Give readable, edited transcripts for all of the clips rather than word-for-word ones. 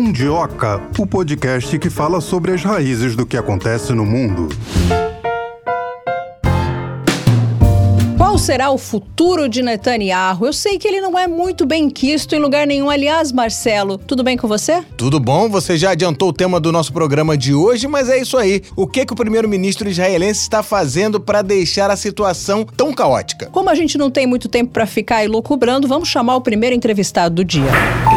Mundioca, o podcast que fala sobre as raízes do que acontece no mundo. Qual será o futuro de Netanyahu? Eu sei que ele não é muito bem quisto em lugar nenhum. Aliás, Marcelo, tudo bem com você? Tudo bom, você já adiantou o tema do nosso programa de hoje, mas é isso aí. O que o primeiro-ministro israelense está fazendo para deixar a situação tão caótica? Como a gente não tem muito tempo para ficar elucubrando, vamos chamar o primeiro entrevistado do dia.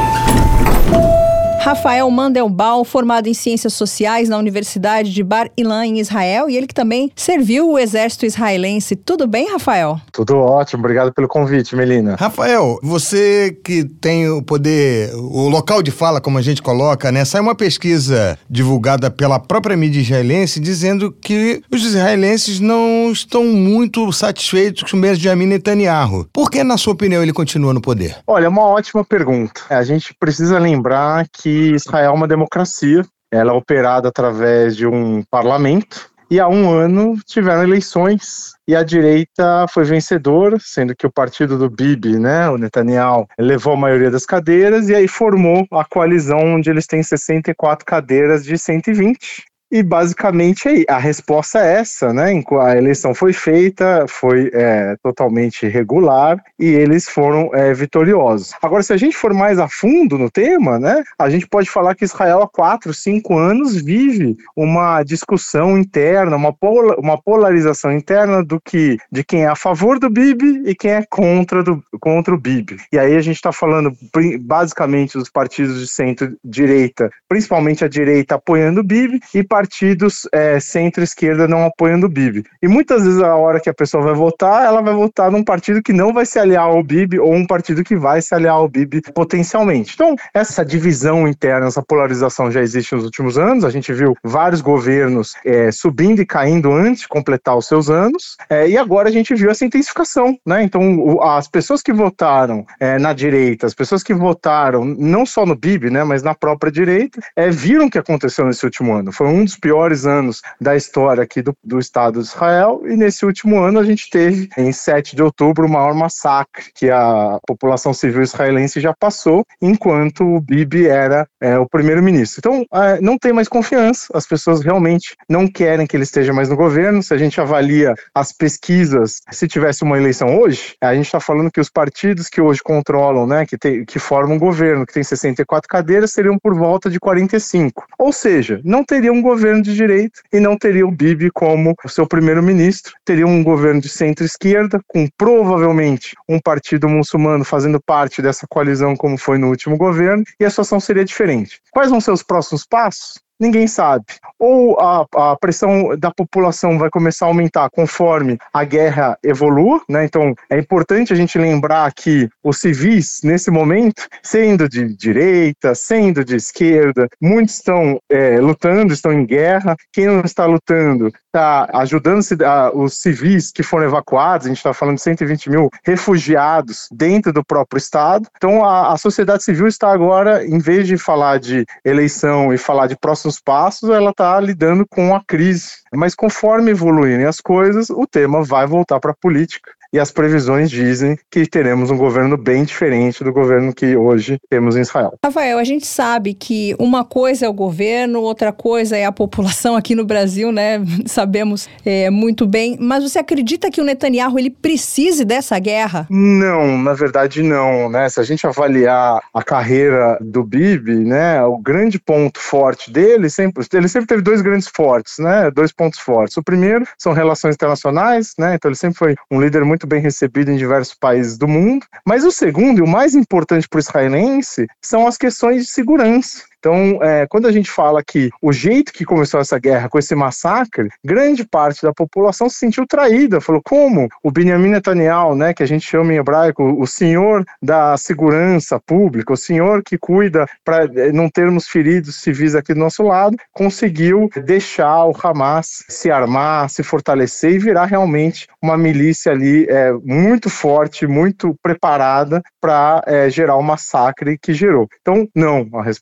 Rafael Mandelbaum, formado em Ciências Sociais na Universidade de Bar Ilan, em Israel, e ele que também serviu o exército israelense. Tudo bem, Rafael? Tudo ótimo, obrigado pelo convite, Melina. Rafael, você que tem o poder, o local de fala, como a gente coloca, né? Saiu uma pesquisa divulgada pela própria mídia israelense dizendo que os israelenses não estão muito satisfeitos com o Benjamin Netanyahu. Por que, na sua opinião, ele continua no poder? Olha, é uma ótima pergunta. A gente precisa lembrar que Israel é uma democracia, ela é operada através de um parlamento, e há um ano tiveram eleições e a direita foi vencedora, sendo que o partido do Bibi, né, o Netanyahu, levou a maioria das cadeiras e aí formou a coalizão onde eles têm 64 cadeiras de 120. E basicamente a resposta é essa, né? A eleição foi feita, foi totalmente regular e eles foram vitoriosos. Agora, se a gente for mais a fundo no tema, né? A gente pode falar que Israel há 4, 5 anos vive uma discussão interna, uma polarização interna de quem é a favor do Bibi e quem é contra o Bibi. E aí a gente está falando basicamente dos partidos de centro-direita, principalmente a direita apoiando o Bibi e partidos centro-esquerda não apoiando o Bibi. E muitas vezes a hora que a pessoa vai votar, ela vai votar num partido que não vai se aliar ao Bibi ou um partido que vai se aliar ao Bibi potencialmente. Então, essa divisão interna, essa polarização já existe nos últimos anos. A gente viu vários governos subindo e caindo antes de completar os seus anos. E agora a gente viu essa intensificação, né? Então, as pessoas que votaram na direita, as pessoas que votaram não só no Bibi, né, mas na própria direita, viram o que aconteceu nesse último ano. Foi um dos piores anos da história aqui do Estado de Israel, e nesse último ano a gente teve, em 7 de outubro, o maior massacre que a população civil israelense já passou, enquanto o Bibi era o primeiro-ministro. Então, não tem mais confiança, as pessoas realmente não querem que ele esteja mais no governo. Se a gente avalia as pesquisas, se tivesse uma eleição hoje, a gente está falando que os partidos que hoje controlam, né, que formam um governo, que tem 64 cadeiras, seriam por volta de 45. Ou seja, não teria um governo de direita e não teria o Bibi como o seu primeiro-ministro. Teria um governo de centro-esquerda, com provavelmente um partido muçulmano fazendo parte dessa coalizão, como foi no último governo, e a situação seria diferente. Quais vão ser os próximos passos? Ninguém sabe. Ou a pressão da população vai começar a aumentar conforme a guerra evolua, né? Então, é importante a gente lembrar que os civis, nesse momento, sendo de direita, sendo de esquerda, muitos estão lutando, estão em guerra. Quem não está lutando está ajudando os civis que foram evacuados. A gente está falando de 120 mil refugiados dentro do próprio Estado. Então, a sociedade civil está agora, em vez de falar de eleição e falar de próximos passos, ela está lidando com a crise. Mas conforme evoluírem as coisas, o tema vai voltar para a política. E as previsões dizem que teremos um governo bem diferente do governo que hoje temos em Israel. Rafael, a gente sabe que uma coisa é o governo, outra coisa é a população aqui no Brasil, né? Sabemos muito bem. Mas você acredita que o Netanyahu ele precise dessa guerra? Não, na verdade não, né? Se a gente avaliar a carreira do Bibi, né, o grande ponto forte dele, ele sempre teve dois grandes fortes, né? 2 pontos fortes. O primeiro são relações internacionais, né? Então ele sempre foi um líder muito bem recebido em diversos países do mundo. Mas o segundo e o mais importante para o israelense são as questões de segurança. Então, quando a gente fala que o jeito que começou essa guerra, com esse massacre, grande parte da população se sentiu traída. Falou, como o Benjamin Netanyahu, né, que a gente chama em hebraico o senhor da segurança pública, o senhor que cuida para não termos feridos civis aqui do nosso lado, conseguiu deixar o Hamas se armar, se fortalecer e virar realmente uma milícia ali muito forte, muito preparada para gerar o massacre que gerou. Então, não, a resposta é não.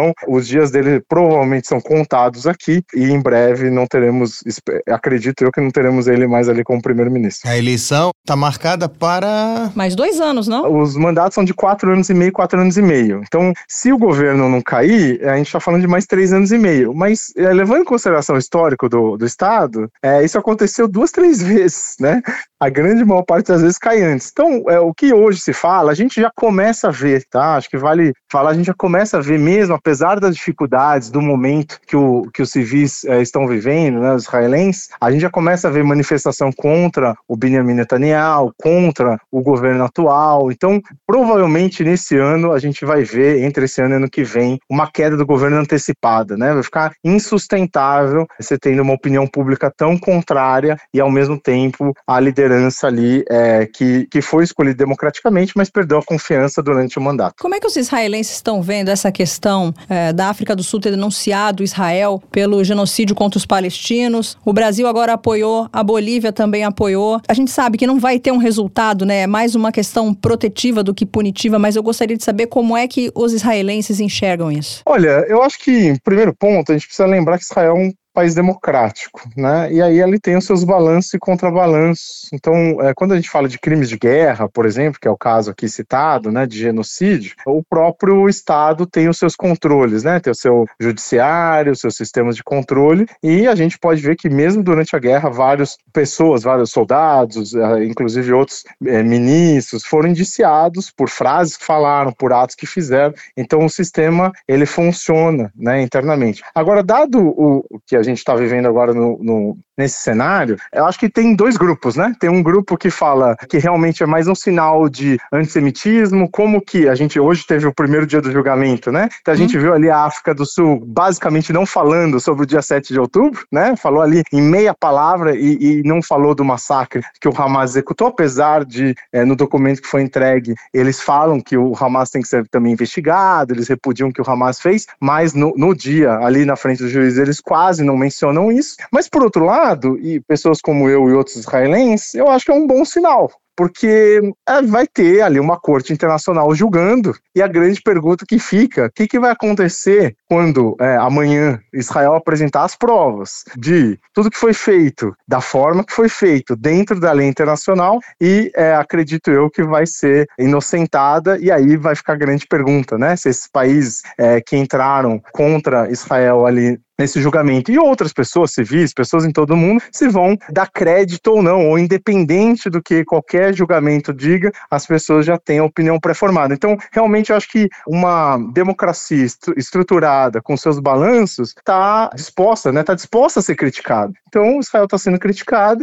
Então, os dias dele provavelmente são contados aqui e em breve não teremos, acredito eu que não teremos ele mais ali como primeiro-ministro. A eleição está marcada para... Mais 2 anos, não? Os mandatos são de 4 anos e meio, 4 anos e meio. Então, se o governo não cair, a gente está falando de mais 3 anos e meio. Mas, levando em consideração o histórico do Estado, isso aconteceu 2, 3 vezes, né? A grande maior parte das vezes cai antes. Então, o que hoje se fala, a gente já começa a ver, tá? Acho que vale falar, a gente já começa a ver mesmo, apesar das dificuldades do momento que os civis estão vivendo, né, os israelenses, a gente já começa a ver manifestação contra o Benjamin Netanyahu, contra o governo atual. Então, provavelmente nesse ano, a gente vai ver, entre esse ano e ano que vem, uma queda do governo antecipada, né? Vai ficar insustentável você tendo uma opinião pública tão contrária e, ao mesmo tempo, a liderança ali que foi escolhida democraticamente, mas perdeu a confiança durante o mandato. Como é que os israelenses estão vendo essa questão da África do Sul ter denunciado Israel pelo genocídio contra os palestinos? O Brasil agora apoiou, a Bolívia também apoiou. A gente sabe que não vai ter um resultado, né? É mais uma questão protetiva do que punitiva, mas eu gostaria de saber como é que os israelenses enxergam isso. Olha, eu acho que, em primeiro ponto, a gente precisa lembrar que Israel é um país democrático, né? E aí ele tem os seus balanços e contrabalanços. Então, quando a gente fala de crimes de guerra, por exemplo, que é o caso aqui citado, né, de genocídio, o próprio Estado tem os seus controles, né? Tem o seu judiciário, os seus sistemas de controle, e a gente pode ver que mesmo durante a guerra, várias pessoas, vários soldados, inclusive outros ministros, foram indiciados por frases que falaram, por atos que fizeram. Então, o sistema, ele funciona, né, internamente. Agora, dado o que a gente está vivendo agora nesse cenário, eu acho que tem 2 grupos, né? Tem um grupo que fala que realmente é mais um sinal de antissemitismo, como que a gente hoje teve o primeiro dia do julgamento, né? Então a gente viu ali a África do Sul basicamente não falando sobre o dia 7 de outubro, né? Falou ali em meia palavra e não falou do massacre que o Hamas executou, apesar de, no documento que foi entregue, eles falam que o Hamas tem que ser também investigado, eles repudiam o que o Hamas fez, mas no dia, ali na frente do juiz, eles quase não mencionam isso. Mas, por outro lado, e pessoas como eu e outros israelenses, eu acho que é um bom sinal, porque vai ter ali uma corte internacional julgando, e a grande pergunta que fica, o que vai acontecer quando amanhã Israel apresentar as provas de tudo que foi feito, da forma que foi feito, dentro da lei internacional, e acredito eu que vai ser inocentada, e aí vai ficar a grande pergunta, né? Se esses países que entraram contra Israel ali nesse julgamento, e outras pessoas civis, pessoas em todo o mundo, se vão dar crédito ou não, ou independente do que qualquer julgamento diga, as pessoas já têm a opinião pré-formada. Então, realmente, eu acho que uma democracia estruturada, com seus balanços, está disposta, né? Está disposta a ser criticada. Então, Israel está sendo criticado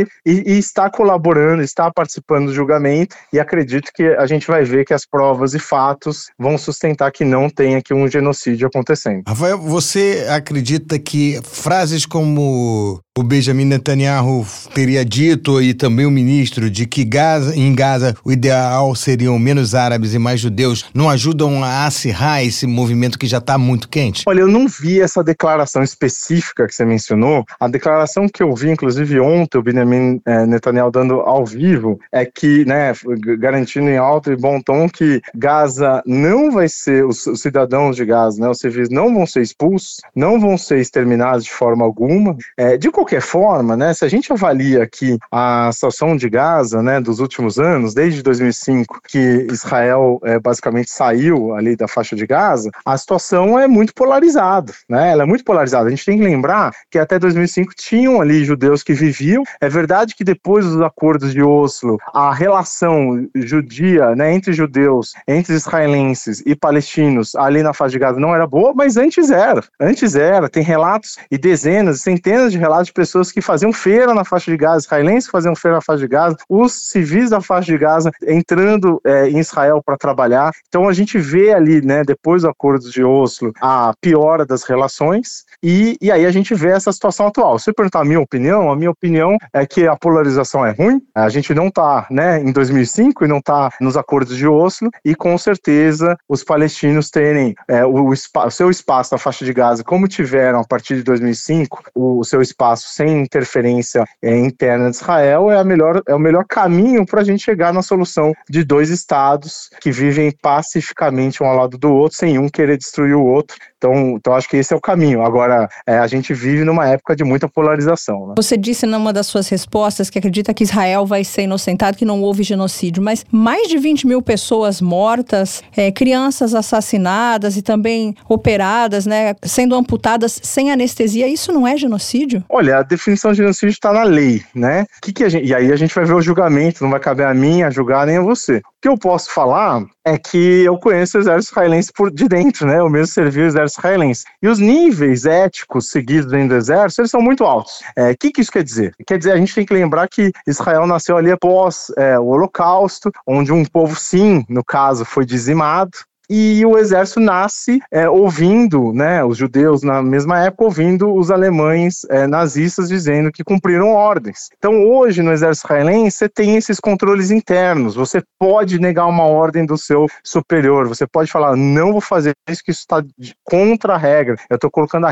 e está colaborando, está participando do julgamento, e acredito que a gente vai ver que as provas e fatos vão sustentar que não tem aqui um genocídio acontecendo. Rafael, você acredita que frases como o Benjamin Netanyahu teria dito, e também o ministro, de que em Gaza o ideal seriam menos árabes e mais judeus, não ajudam a acirrar esse movimento que já está muito quente? Olha, eu não vi essa declaração específica que você mencionou. A declaração que eu vi, inclusive ontem, o Benjamin Netanyahu dando ao vivo, é que, né, garantindo em alto e bom tom que Gaza não vai ser, os cidadãos de Gaza, né, os civis não vão ser expulsos, não vão ser exterminados de forma alguma. De qualquer forma, né, se a gente avalia que a situação de Gaza, né, dos últimos anos, desde 2005, que Israel basicamente saiu ali da faixa de Gaza, a situação é muito polarizada, né? Ela é muito polarizada. A gente tem que lembrar que até 2005 tinham ali judeus que viviam. É verdade que depois dos acordos de Oslo, a relação judia, né, entre judeus, entre israelenses e palestinos ali na faixa de Gaza não era boa, mas antes era. Antes era. Tem relatos e dezenas, centenas de relatos de pessoas que faziam feira na faixa de Gaza, israelenses que faziam feira na faixa de Gaza, os civis da faixa de Gaza entrando em Israel para trabalhar. Então a gente vê ali, né, depois do acordo de Oslo, a piora das relações, e aí a gente vê essa situação atual. Se eu perguntar a minha opinião é que a polarização é ruim, a gente não está, né, em 2005 e não está nos acordos de Oslo, e com certeza os palestinos terem o seu espaço na faixa de Gaza, como tiveram a partir de 2005, o seu espaço passo, sem interferência interna de Israel, é o melhor caminho para a gente chegar na solução de dois estados que vivem pacificamente um ao lado do outro, sem um querer destruir o outro. Então acho que esse é o caminho. Agora, a gente vive numa época de muita polarização, né? Você disse numa das suas respostas que acredita que Israel vai ser inocentado, que não houve genocídio, mas mais de 20 mil pessoas mortas, crianças assassinadas e também operadas, né, sendo amputadas sem anestesia, isso não é genocídio? Olha, a definição de genocídio está na lei, né? E aí a gente vai ver o julgamento, não vai caber a mim a julgar nem a você. O que eu posso falar é que eu conheço o exército israelense por de dentro, né? Eu mesmo servi o exército israelense. E os níveis éticos seguidos dentro do exército, eles são muito altos. O que isso quer dizer? Quer dizer, a gente tem que lembrar que Israel nasceu ali após o Holocausto, onde um povo, sim, no caso, foi dizimado. E o exército nasce ouvindo, né, os judeus na mesma época, ouvindo os alemães nazistas dizendo que cumpriram ordens. Então hoje no exército israelense você tem esses controles internos, você pode negar uma ordem do seu superior, você pode falar, não vou fazer isso, que isso está contra a regra, eu estou colocando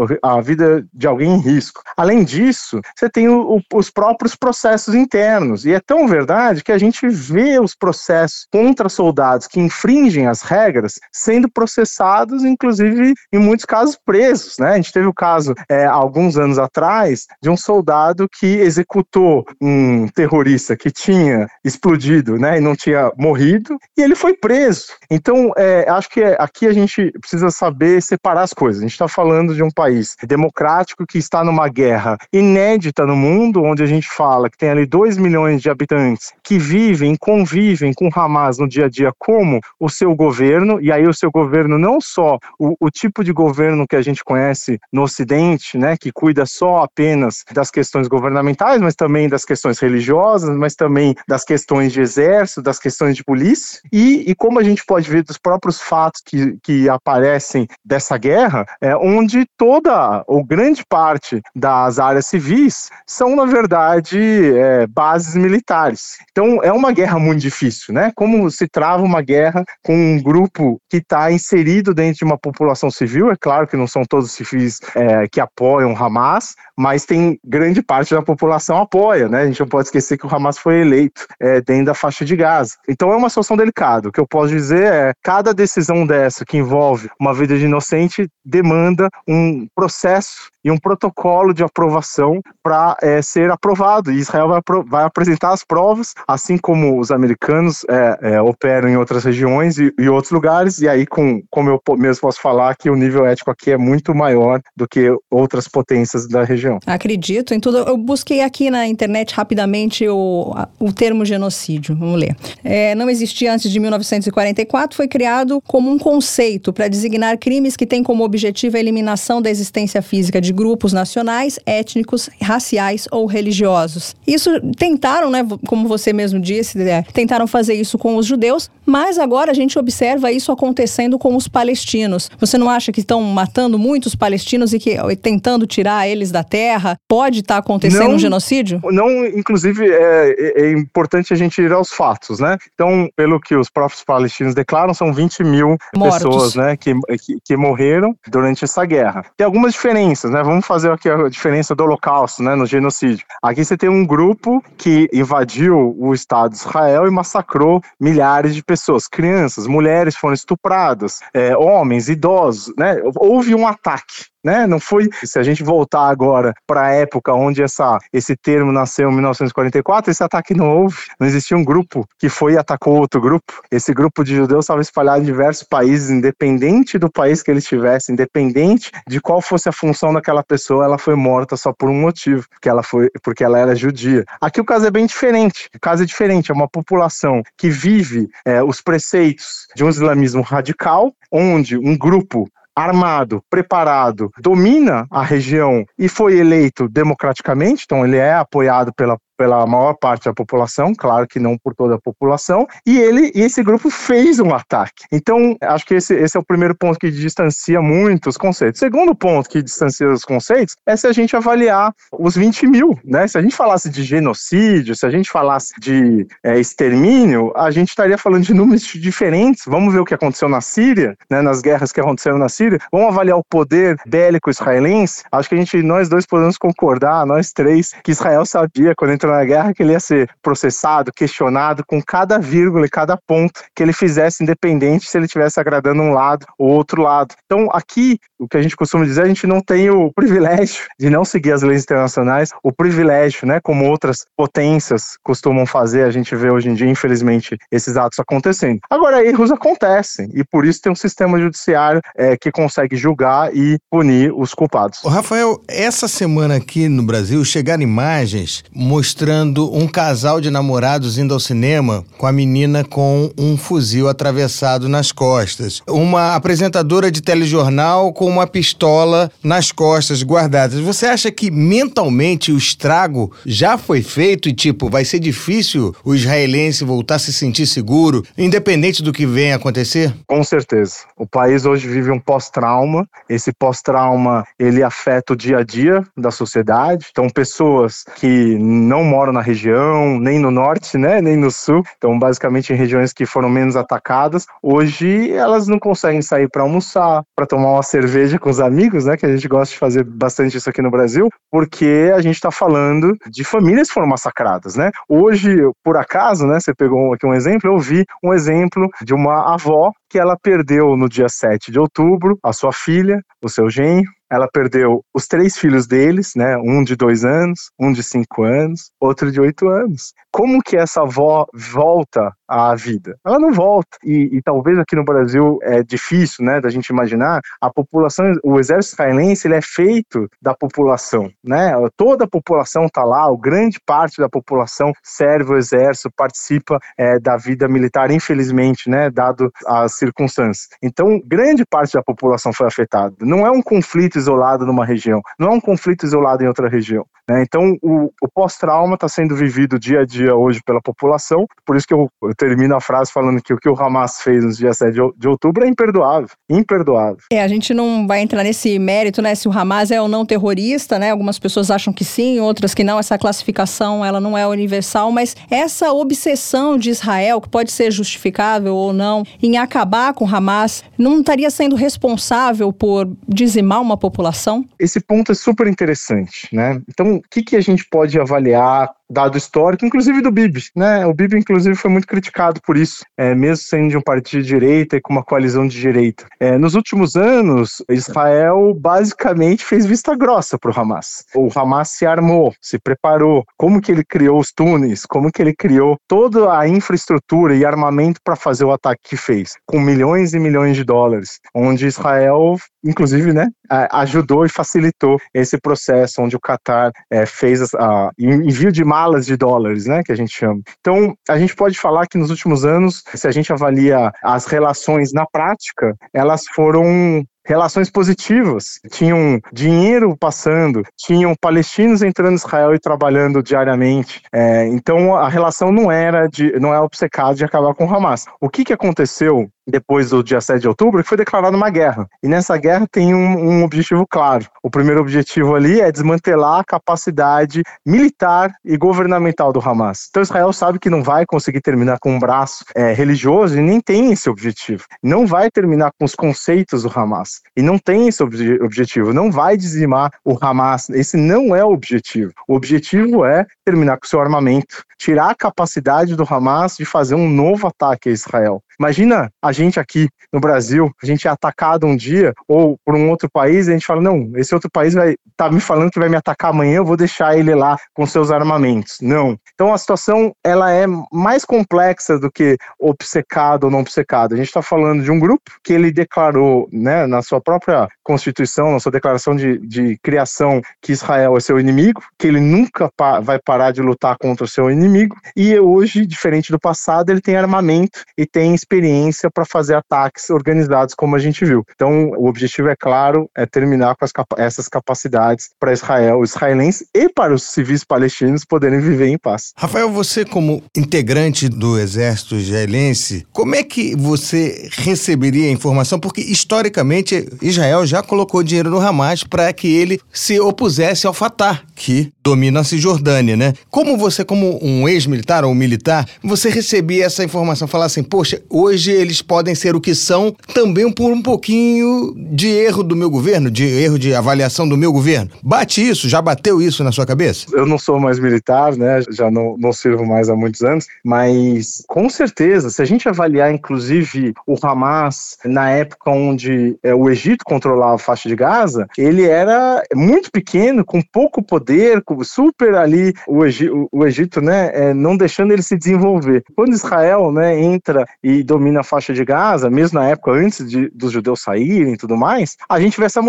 a vida de alguém em risco. Além disso, você tem os próprios processos internos, e é tão verdade que a gente vê os processos contra soldados que infringem as regras sendo processados, inclusive em muitos casos presos, né? A gente teve o caso alguns anos atrás de um soldado que executou um terrorista que tinha explodido, né, e não tinha morrido, e ele foi preso. Então, acho que aqui a gente precisa saber separar as coisas. A gente está falando de um país democrático que está numa guerra inédita no mundo, onde a gente fala que tem ali 2 milhões de habitantes que vivem, convivem com Hamas no dia a dia como o seu governo, e aí o seu governo não só o tipo de governo que a gente conhece no Ocidente, né, que cuida só apenas das questões governamentais, mas também das questões religiosas, mas também das questões de exército, das questões de polícia, e como a gente pode ver dos próprios fatos que aparecem dessa guerra, onde toda ou grande parte das áreas civis são, na verdade, bases militares. Então é uma guerra muito difícil, né? Como se trava uma guerra com um grupo que está inserido dentro de uma população civil. É claro que não são todos civis que apoiam Hamas, mas tem grande parte da população apoia, né? A gente não pode esquecer que o Hamas foi eleito dentro da faixa de Gaza. Então é uma situação delicada. O que eu posso dizer é cada decisão dessa que envolve uma vida de inocente demanda um processo e um protocolo de aprovação para ser aprovado. E Israel vai apresentar as provas, assim como os americanos operam em outras regiões e outros lugares, e aí, como eu mesmo posso falar, que o nível ético aqui é muito maior do que outras potências da região. Acredito em tudo. Eu busquei aqui na internet rapidamente o termo genocídio. Vamos ler. Não existia antes de 1944, foi criado como um conceito para designar crimes que têm como objetivo a eliminação da existência física de grupos nacionais, étnicos, raciais ou religiosos. Isso tentaram, né, como você mesmo disse, tentaram fazer isso com os judeus, mas agora a gente observa isso acontecendo com os palestinos. Você não acha que estão matando muitos palestinos e tentando tirar eles da terra? Pode estar acontecendo um genocídio? Não, inclusive é importante a gente ir aos fatos, né? Então, pelo que os próprios palestinos declaram, são 20 mil pessoas, né, que morreram durante essa guerra. Tem algumas diferenças, né? Vamos fazer aqui a diferença do Holocausto, né, no genocídio. Aqui você tem um grupo que invadiu o Estado de Israel e massacrou milhares de pessoas, crianças, mulheres foram estupradas, homens, idosos, né? Houve um ataque, né? Não foi, se a gente voltar agora para a época onde esse termo nasceu em 1944, esse ataque não houve, não existia um grupo que foi e atacou outro grupo. Esse grupo de judeus estava espalhado em diversos países, independente do país que ele estivesse, independente de qual fosse a função daquela pessoa, ela foi morta só por um motivo, porque ela era judia. Aqui o caso é bem diferente, é uma população que vive os preceitos de um islamismo radical, onde um grupo armado, preparado, domina a região e foi eleito democraticamente, então ele é apoiado pela maior parte da população, claro que não por toda a população, e esse grupo fez um ataque. Então, acho que esse é o primeiro ponto que distancia muito os conceitos. O segundo ponto que distancia os conceitos é se a gente avaliar os 20 mil, né? Se a gente falasse de genocídio, se a gente falasse de extermínio, a gente estaria falando de números diferentes. Vamos ver o que aconteceu na Síria, né? Nas guerras que aconteceram na Síria. Vamos avaliar o poder bélico israelense. Acho que nós dois podemos concordar, nós três, que Israel sabia, quando entrou na guerra, que ele ia ser processado, questionado com cada vírgula e cada ponto que ele fizesse, independente se ele estivesse agradando um lado ou outro lado. Então, aqui, o que a gente costuma dizer, a gente não tem o privilégio de não seguir as leis internacionais, o privilégio, né, como outras potências costumam fazer, a gente vê hoje em dia, infelizmente, esses atos acontecendo. Agora, erros acontecem, e por isso tem um sistema judiciário que consegue julgar e punir os culpados. Rafael, essa semana aqui no Brasil chegaram imagens mostrando um casal de namorados indo ao cinema com a menina com um fuzil atravessado nas costas. Uma apresentadora de telejornal com uma pistola nas costas guardadas. Você acha que mentalmente o estrago já foi feito e, vai ser difícil o israelense voltar a se sentir seguro, independente do que venha a acontecer? Com certeza. O país hoje vive um pós-trauma. Esse pós-trauma, ele afeta o dia a dia da sociedade. Então, pessoas que não moram na região, nem no norte, né, nem no sul, então, basicamente, em regiões que foram menos atacadas, hoje elas não conseguem sair para almoçar, para tomar uma cerveja com os amigos, né, que a gente gosta de fazer bastante isso aqui no Brasil, porque a gente está falando de famílias que foram massacradas, né? Hoje, por acaso, né, você pegou aqui um exemplo, eu vi um exemplo de uma avó que ela perdeu no dia 7 de outubro a sua filha, o seu genro. Ela perdeu os 3 filhos deles, né? Um de 2 anos, um de 5 anos, outro de 8 anos. Como que essa avó volta à vida? Ela não volta. E talvez aqui no Brasil é difícil, né, da gente imaginar. A população, o exército israelense, ele é feito da população, né? Toda a população está lá, grande parte da população serve o exército, participa da vida militar, infelizmente, né, dado as circunstâncias. Então, grande parte da população foi afetada. Não é um conflito isolado numa região, não é um conflito isolado em outra região, né? Então, o pós-trauma está sendo vivido dia a dia hoje pela população, por isso que eu termino a frase falando que o que o Hamas fez no dia 7 de outubro é imperdoável, imperdoável. A gente não vai entrar nesse mérito, né, se o Hamas é ou não terrorista, né? Algumas pessoas acham que sim, outras que não. Essa classificação, ela não é universal, mas essa obsessão de Israel, que pode ser justificável ou não, em acabar com o Hamas, não estaria sendo responsável por dizimar uma população? Esse ponto é super interessante, né? Então, o que a gente pode avaliar, dado histórico, inclusive do Bibi, né? O Bibi, inclusive, foi muito criticado por isso, mesmo sendo de um partido de direita e com uma coalizão de direita. Nos últimos anos, Israel basicamente fez vista grossa para o Hamas. O Hamas se armou, se preparou. Como que ele criou os túneis? Como que ele criou toda a infraestrutura e armamento para fazer o ataque que fez? Com milhões e milhões de dólares, onde Israel, inclusive, né, ajudou e facilitou esse processo, onde o Qatar fez envio de malas de dólares, né, que a gente chama. Então, a gente pode falar que nos últimos anos, se a gente avalia as relações na prática, elas foram relações positivas, tinham dinheiro passando, tinham palestinos entrando em Israel e trabalhando diariamente, então a relação não é obcecada de acabar com o Hamas. O que aconteceu depois do dia 7 de outubro, que foi declarada uma guerra, e nessa guerra tem um objetivo claro. O primeiro objetivo ali é desmantelar a capacidade militar e governamental do Hamas. Então Israel sabe que não vai conseguir terminar com um braço religioso e nem tem esse objetivo. Não vai terminar com os conceitos do Hamas. E não tem esse objetivo, não vai dizimar o Hamas, esse não é o objetivo. O objetivo é terminar com o seu armamento, tirar a capacidade do Hamas de fazer um novo ataque a Israel. Imagina a gente aqui no Brasil, a gente é atacado um dia, ou por um outro país, e a gente fala, não, esse outro país tá me falando que vai me atacar amanhã, eu vou deixar ele lá com seus armamentos. Não. Então a situação, ela é mais complexa do que obcecado ou não obcecado. A gente está falando de um grupo que ele declarou, né, na sua própria Constituição, na sua declaração de criação, que Israel é seu inimigo, que ele nunca vai parar de lutar contra o seu inimigo, e hoje, diferente do passado, ele tem armamento e tem experiência para fazer ataques organizados como a gente viu. Então, o objetivo é claro, é terminar com essas capacidades para Israel, os israelenses e para os civis palestinos poderem viver em paz. Rafael, você como integrante do exército israelense, como é que você receberia a informação? Porque, historicamente, Israel já colocou dinheiro no Hamas para que ele se opusesse ao Fatah, que domina a Cisjordânia, né? Como você, como um ex-militar ou militar, você recebia essa informação, falar assim, poxa, hoje eles podem ser o que são também por um pouquinho de erro do meu governo, de erro de avaliação do meu governo. Bate isso? Já bateu isso na sua cabeça? Eu não sou mais militar, né? Já não sirvo mais há muitos anos, mas com certeza, se a gente avaliar inclusive o Hamas na época onde o Egito controlava a faixa de Gaza, ele era muito pequeno, com pouco poder, super ali o Egito, né, não deixando ele se desenvolver. Quando Israel, né, entra e domina a faixa de Gaza, mesmo na época antes dos judeus saírem e tudo mais, a gente vê essa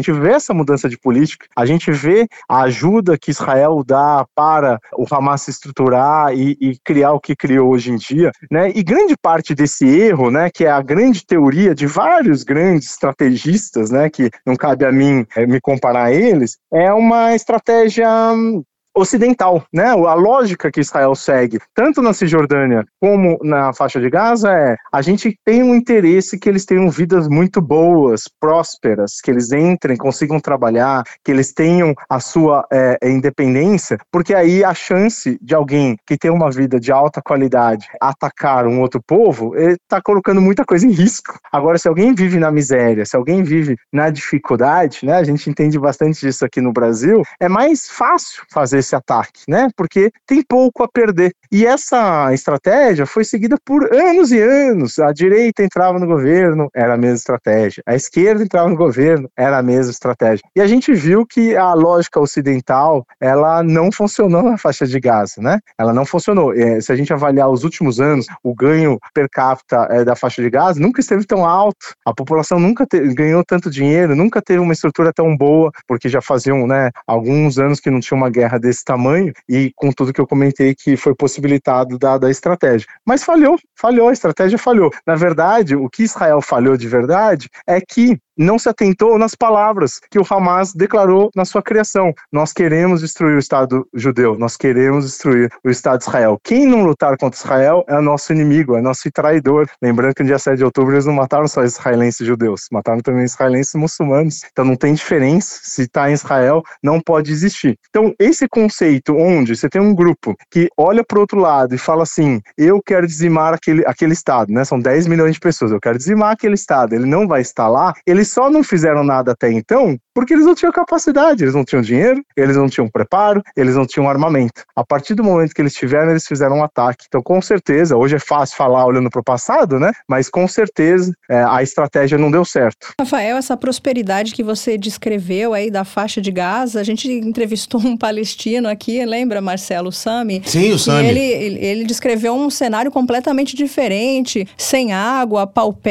mudança de política, a gente vê a ajuda que Israel dá para o Hamas se estruturar e criar o que criou hoje em dia, né, e grande parte desse erro, né, que é a grande teoria de vários grandes estrategistas, né, que não cabe a mim me comparar a eles, é uma estratégia ocidental, né? A lógica que Israel segue, tanto na Cisjordânia como na faixa de Gaza, a gente tem um interesse que eles tenham vidas muito boas, prósperas, que eles entrem, consigam trabalhar, que eles tenham a sua independência, porque aí a chance de alguém que tem uma vida de alta qualidade atacar um outro povo, ele está colocando muita coisa em risco. Agora, se alguém vive na miséria, se alguém vive na dificuldade, né? A gente entende bastante disso aqui no Brasil, é mais fácil fazer esse ataque, né? Porque tem pouco a perder. E essa estratégia foi seguida por anos e anos. A direita entrava no governo, era a mesma estratégia. A esquerda entrava no governo, era a mesma estratégia. E a gente viu que a lógica ocidental, ela não funcionou na faixa de Gaza, né? Ela não funcionou. Se a gente avaliar os últimos anos, o ganho per capita da faixa de Gaza nunca esteve tão alto. A população nunca ganhou tanto dinheiro, nunca teve uma estrutura tão boa, porque já faziam, né, alguns anos que não tinha uma guerra desse tamanho, e com tudo que eu comentei que foi possibilitado da estratégia. Mas falhou, a estratégia falhou. Na verdade, o que Israel falhou de verdade é que não se atentou nas palavras que o Hamas declarou na sua criação. Nós queremos destruir o Estado judeu, nós queremos destruir o Estado de Israel. Quem não lutar contra Israel é nosso inimigo, é nosso traidor. Lembrando que no dia 7 de outubro eles não mataram só israelenses judeus, mataram também israelenses muçulmanos. Então não tem diferença, se está em Israel, não pode existir. Então esse conceito onde você tem um grupo que olha para o outro lado e fala assim, eu quero dizimar aquele Estado, né? São 10 milhões de pessoas, eu quero dizimar aquele Estado, ele não vai estar lá, eles só não fizeram nada até então porque eles não tinham capacidade, eles não tinham dinheiro, eles não tinham preparo, eles não tinham armamento. A partir do momento que eles tiveram, eles fizeram um ataque. Então, com certeza, hoje é fácil falar olhando para o passado, né? Mas com certeza a estratégia não deu certo. Rafael, essa prosperidade que você descreveu aí da faixa de Gaza, a gente entrevistou um palestino aqui, lembra, Marcelo Sami? Sim, o Sami. Ele descreveu um cenário completamente diferente, sem água,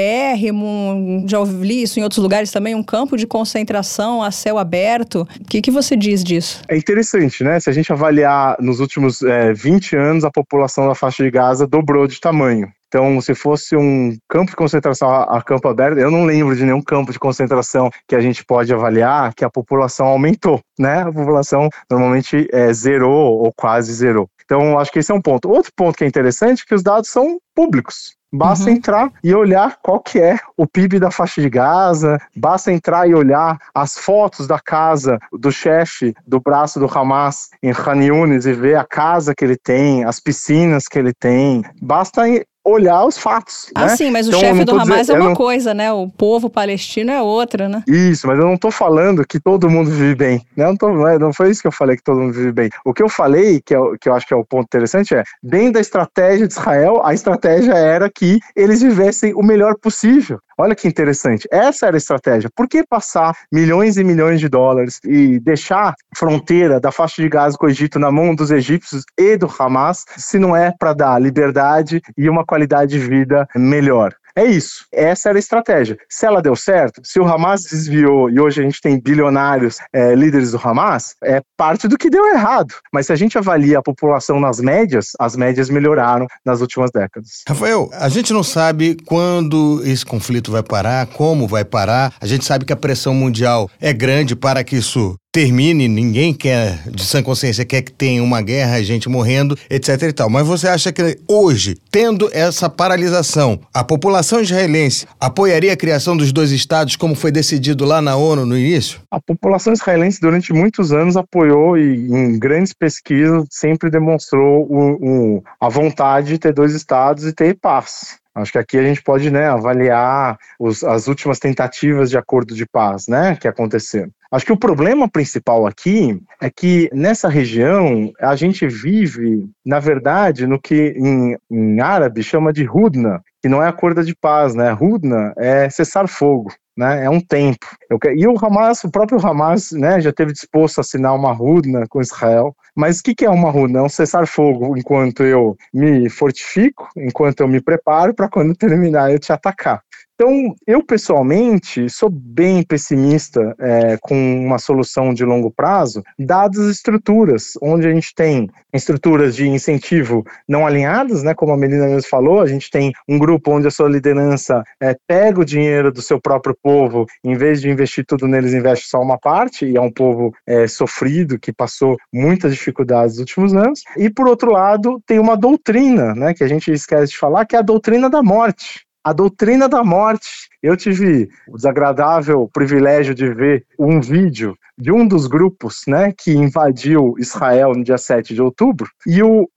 paupérrimo, já ouvi isso em outros lugares também, um campo de concentração a céu aberto. O que você diz disso? É interessante, né? Se a gente avaliar nos últimos 20 anos, a população da faixa de Gaza dobrou de tamanho. Então, se fosse um campo de concentração a campo aberto, eu não lembro de nenhum campo de concentração que a gente pode avaliar que a população aumentou, né? A população normalmente zerou ou quase zerou. Então, acho que esse é um ponto. Outro ponto que é interessante é que os dados são públicos. Basta entrar e olhar qual que é o PIB da faixa de Gaza, basta entrar e olhar as fotos da casa do chefe do braço do Hamas em Khan Yunis e ver a casa que ele tem, as piscinas que ele tem, basta olhar os fatos. Ah, né? Sim, mas então, o chefe do Hamas é uma coisa, né? O povo palestino é outra, né? Isso, mas eu não estou falando que todo mundo vive bem. Não foi isso que eu falei, que todo mundo vive bem. O que eu falei, que eu acho que é o ponto interessante, dentro da estratégia de Israel, a estratégia era que eles vivessem o melhor possível. Olha que interessante. Essa era a estratégia. Por que passar milhões e milhões de dólares e deixar a fronteira da faixa de Gaza com o Egito na mão dos egípcios e do Hamas, se não é para dar liberdade e uma qualidade de vida melhor? É isso. Essa era a estratégia. Se ela deu certo, se o Hamas desviou e hoje a gente tem bilionários líderes do Hamas, é parte do que deu errado. Mas se a gente avalia a população nas médias, as médias melhoraram nas últimas décadas. Rafael, a gente não sabe quando esse conflito vai parar, como vai parar. A gente sabe que a pressão mundial é grande para que isso termine, ninguém quer, de sã consciência, quer que tenha uma guerra, gente morrendo, etc e tal. Mas você acha que hoje, tendo essa paralisação, a população israelense apoiaria a criação dos 2 estados como foi decidido lá na ONU no início? A população israelense durante muitos anos apoiou e em grandes pesquisas sempre demonstrou a vontade de ter 2 estados e ter paz. Acho que aqui a gente pode, avaliar as últimas tentativas de acordo de paz, que aconteceram. Acho que o problema principal aqui é que nessa região a gente vive, na verdade, no que em árabe chama de hudna, que não é acordo de paz, Hudna é cessar fogo. É um tempo. E o próprio Hamas, já esteve disposto a assinar uma hudna com Israel. Mas o que é uma hudna? É um cessar-fogo enquanto eu me fortifico, enquanto eu me preparo para quando terminar eu te atacar. Então, eu pessoalmente sou bem pessimista com uma solução de longo prazo, dadas as estruturas, onde a gente tem estruturas de incentivo não alinhadas, como a Melina mesmo falou, a gente tem um grupo onde a sua liderança pega o dinheiro do seu próprio povo, em vez de investir tudo neles, investe só uma parte, e é um povo sofrido, que passou muitas dificuldades nos últimos anos. E, por outro lado, tem uma doutrina, que a gente esquece de falar, que é a doutrina da morte. A doutrina da morte. Eu tive o desagradável privilégio de ver um vídeo de um dos grupos, que invadiu Israel no dia 7 de outubro, e o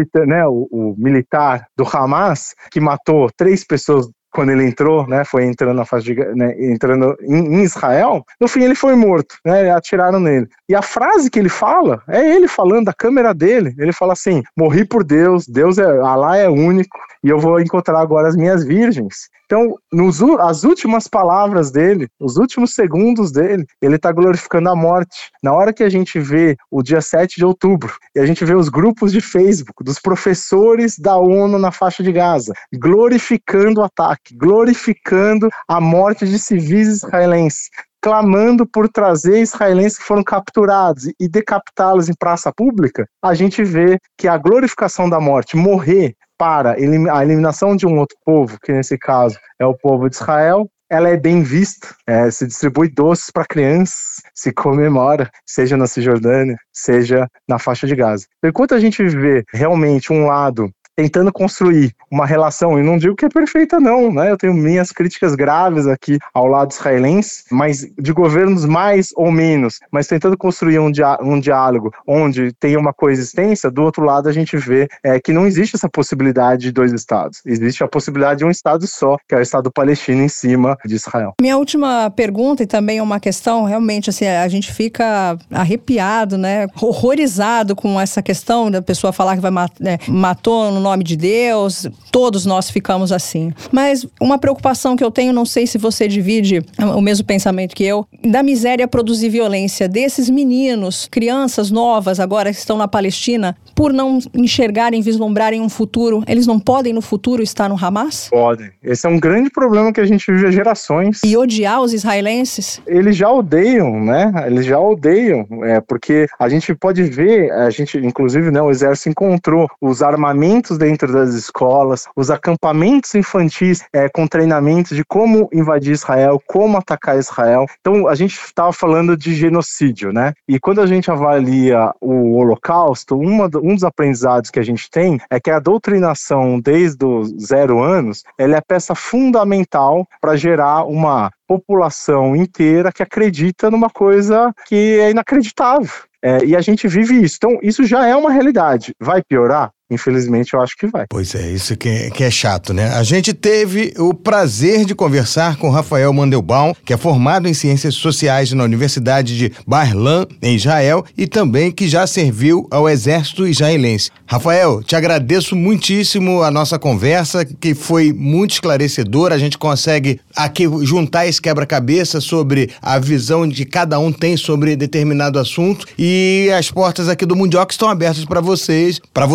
militar do Hamas, que matou 3 pessoas quando ele entrou, foi entrando na faixa entrando em Israel, no fim ele foi morto, atiraram nele. E a frase que ele fala, é ele falando da câmera dele, ele fala assim: morri por Deus, Alá é único, e eu vou encontrar agora as minhas virgens. Então, as últimas palavras dele, os últimos segundos dele, ele está glorificando a morte. Na hora que a gente vê o dia 7 de outubro, e a gente vê os grupos de Facebook dos professores da ONU na faixa de Gaza, glorificando o ataque, glorificando a morte de civis israelenses, clamando por trazer israelenses que foram capturados e decapitá-los em praça pública, a gente vê que a glorificação da morte, morrer para a eliminação de um outro povo, que nesse caso é o povo de Israel, ela é bem vista, se distribui doces para crianças, se comemora, seja na Cisjordânia, seja na faixa de Gaza. Enquanto a gente vê realmente um lado tentando construir uma relação, e não digo que é perfeita não, eu tenho minhas críticas graves aqui ao lado israelense, mas de governos mais ou menos, mas tentando construir um diálogo onde tem uma coexistência, do outro lado a gente vê que não existe essa possibilidade de 2 estados, existe a possibilidade de um estado só, que é o estado palestino em cima de Israel. Minha última pergunta, e também uma questão, realmente, assim, a gente fica arrepiado, horrorizado com essa questão da pessoa falar que matou no nome de Deus, todos nós ficamos assim. Mas uma preocupação que eu tenho, não sei se você divide o mesmo pensamento que eu, da miséria produzir violência desses meninos, crianças novas agora que estão na Palestina, por não enxergarem, vislumbrarem um futuro, eles não podem no futuro estar no Hamas? Podem. Esse é um grande problema que a gente vive há gerações. E odiar os israelenses? Eles já odeiam, Eles já odeiam, porque a gente pode ver, inclusive, o exército encontrou os armamentos dentro das escolas, os acampamentos infantis com treinamentos de como invadir Israel, como atacar Israel. Então, a gente estava falando de genocídio, E quando a gente avalia o Holocausto, um dos aprendizados que a gente tem é que a doutrinação desde os 0 anos, ela é a peça fundamental para gerar uma população inteira que acredita numa coisa que é inacreditável. E a gente vive isso. Então, isso já é uma realidade. Vai piorar? Infelizmente, eu acho que vai. Pois é, isso que é chato, A gente teve o prazer de conversar com Rafael Mandelbaum, que é formado em Ciências Sociais na Universidade de Bar-Ilan, em Israel, e também que já serviu ao Exército Israelense. Rafael, te agradeço muitíssimo a nossa conversa, que foi muito esclarecedora. A gente consegue aqui juntar esse quebra-cabeça sobre a visão de cada um tem sobre determinado assunto, e as portas aqui do Mundioca estão abertas para vocês, para você, no caso,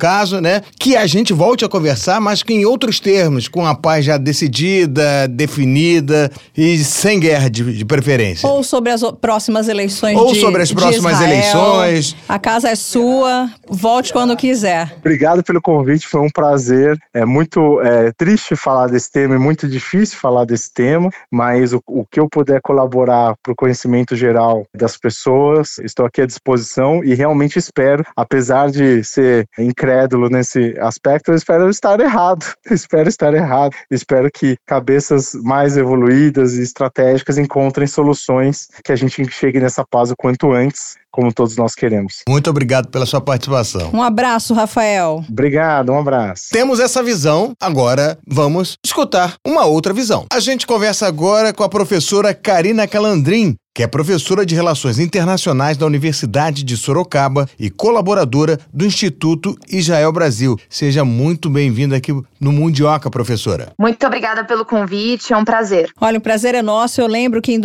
caso, né? Que a gente volte a conversar, mas que em outros termos, com a paz já decidida, definida e sem guerra de preferência. Ou sobre as próximas eleições sobre as próximas eleições. A casa é sua, volte quando quiser. Obrigado pelo convite, foi um prazer. É muito triste falar desse tema, é muito difícil falar desse tema, mas o que eu puder colaborar para o conhecimento geral das pessoas, estou aqui à disposição e realmente espero, apesar de ser incrédulo nesse aspecto, eu espero estar errado. Espero que cabeças mais evoluídas e estratégicas encontrem soluções que a gente chegue nessa paz o quanto antes, como todos nós queremos. Muito obrigado pela sua participação. Um abraço, Rafael. Obrigado, um abraço. Temos essa visão, agora vamos escutar uma outra visão. A gente conversa agora com a professora Karina Calandrin, que é professora de Relações Internacionais da Universidade de Sorocaba e colaboradora do Instituto Israel Brasil. Seja muito bem-vinda aqui no Mundioca, professora. Muito obrigada pelo convite, é um prazer. Olha, o prazer é nosso. Eu lembro que em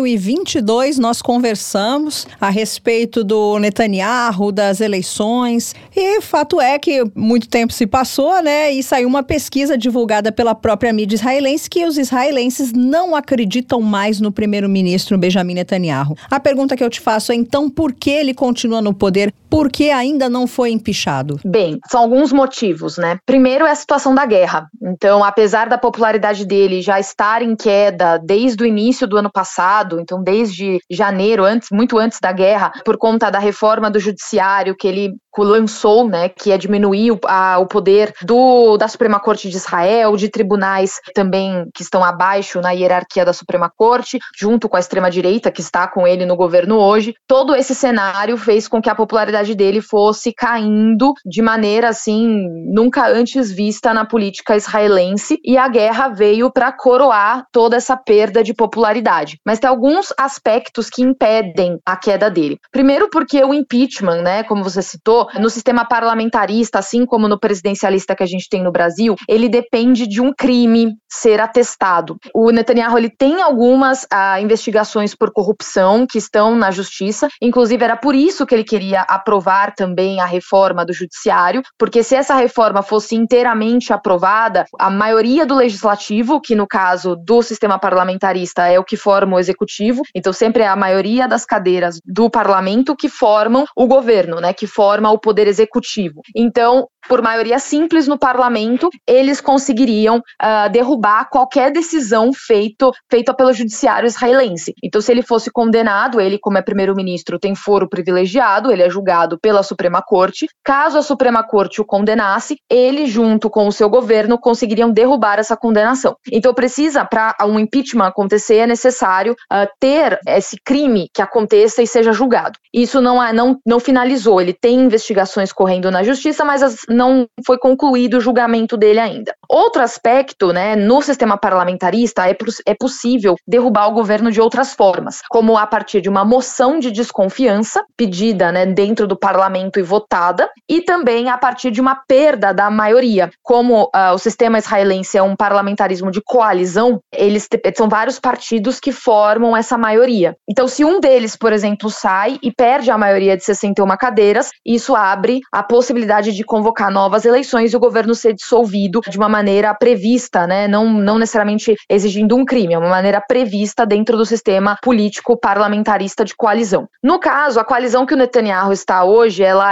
2022 nós conversamos a respeito do Netanyahu, das eleições, e fato é que muito tempo se passou, né, e saiu uma pesquisa divulgada pela própria mídia israelense que os israelenses não acreditam mais no primeiro-ministro Benjamin Netanyahu. A pergunta que eu te faço é, então, por que ele continua no poder? Por que ainda não foi empichado? Bem, são alguns motivos, né? Primeiro é a situação da guerra. Então, apesar da popularidade dele já estar em queda desde o início do ano passado, então desde janeiro, muito antes da guerra, por conta da reforma do judiciário que ele lançou, né, que é diminuir o poder da Suprema Corte de Israel, de tribunais também que estão abaixo na hierarquia da Suprema Corte, junto com a extrema-direita que está com ele no governo hoje. Todo esse cenário fez com que a popularidade dele fosse caindo de maneira, assim, nunca antes vista na política israelense, e a guerra veio para coroar toda essa perda de popularidade. Mas tem alguns aspectos que impedem a queda dele. Primeiro porque o impeachment, né, como você citou, no sistema parlamentarista, assim como no presidencialista que a gente tem no Brasil, ele depende de um crime ser atestado. O Netanyahu, ele tem algumas investigações por corrupção que estão na justiça, inclusive era por isso que ele queria aprovar também a reforma do judiciário, porque se essa reforma fosse inteiramente aprovada, a maioria do legislativo, que no caso do sistema parlamentarista é o que forma o executivo, então sempre é a maioria das cadeiras do parlamento que formam o governo, né, que forma o poder executivo. Então, por maioria simples no parlamento, eles conseguiriam derrubar qualquer decisão feita pelo judiciário israelense. Então, se ele fosse condenado, ele, como é primeiro-ministro, tem foro privilegiado, ele é julgado pela Suprema Corte. Caso a Suprema Corte o condenasse, ele, junto com o seu governo, conseguiriam derrubar essa condenação. Então, para um impeachment acontecer, é necessário ter esse crime que aconteça e seja julgado. Isso não finalizou, ele tem investigações correndo na justiça, mas não foi concluído o julgamento dele ainda. Outro aspecto, né, no sistema parlamentarista é possível derrubar o governo de outras formas, como a partir de uma moção de desconfiança pedida, né, dentro do parlamento e votada, e também a partir de uma perda da maioria. Como o sistema israelense é um parlamentarismo de coalizão, são vários partidos que formam essa maioria. Então, se um deles, por exemplo, sai e perde a maioria de 61 cadeiras, isso abre a possibilidade de convocar novas eleições e o governo ser dissolvido de uma maneira prevista, né? Não necessariamente exigindo um crime, é uma maneira prevista dentro do sistema político parlamentarista de coalizão. No caso, a coalizão que o Netanyahu está hoje, ela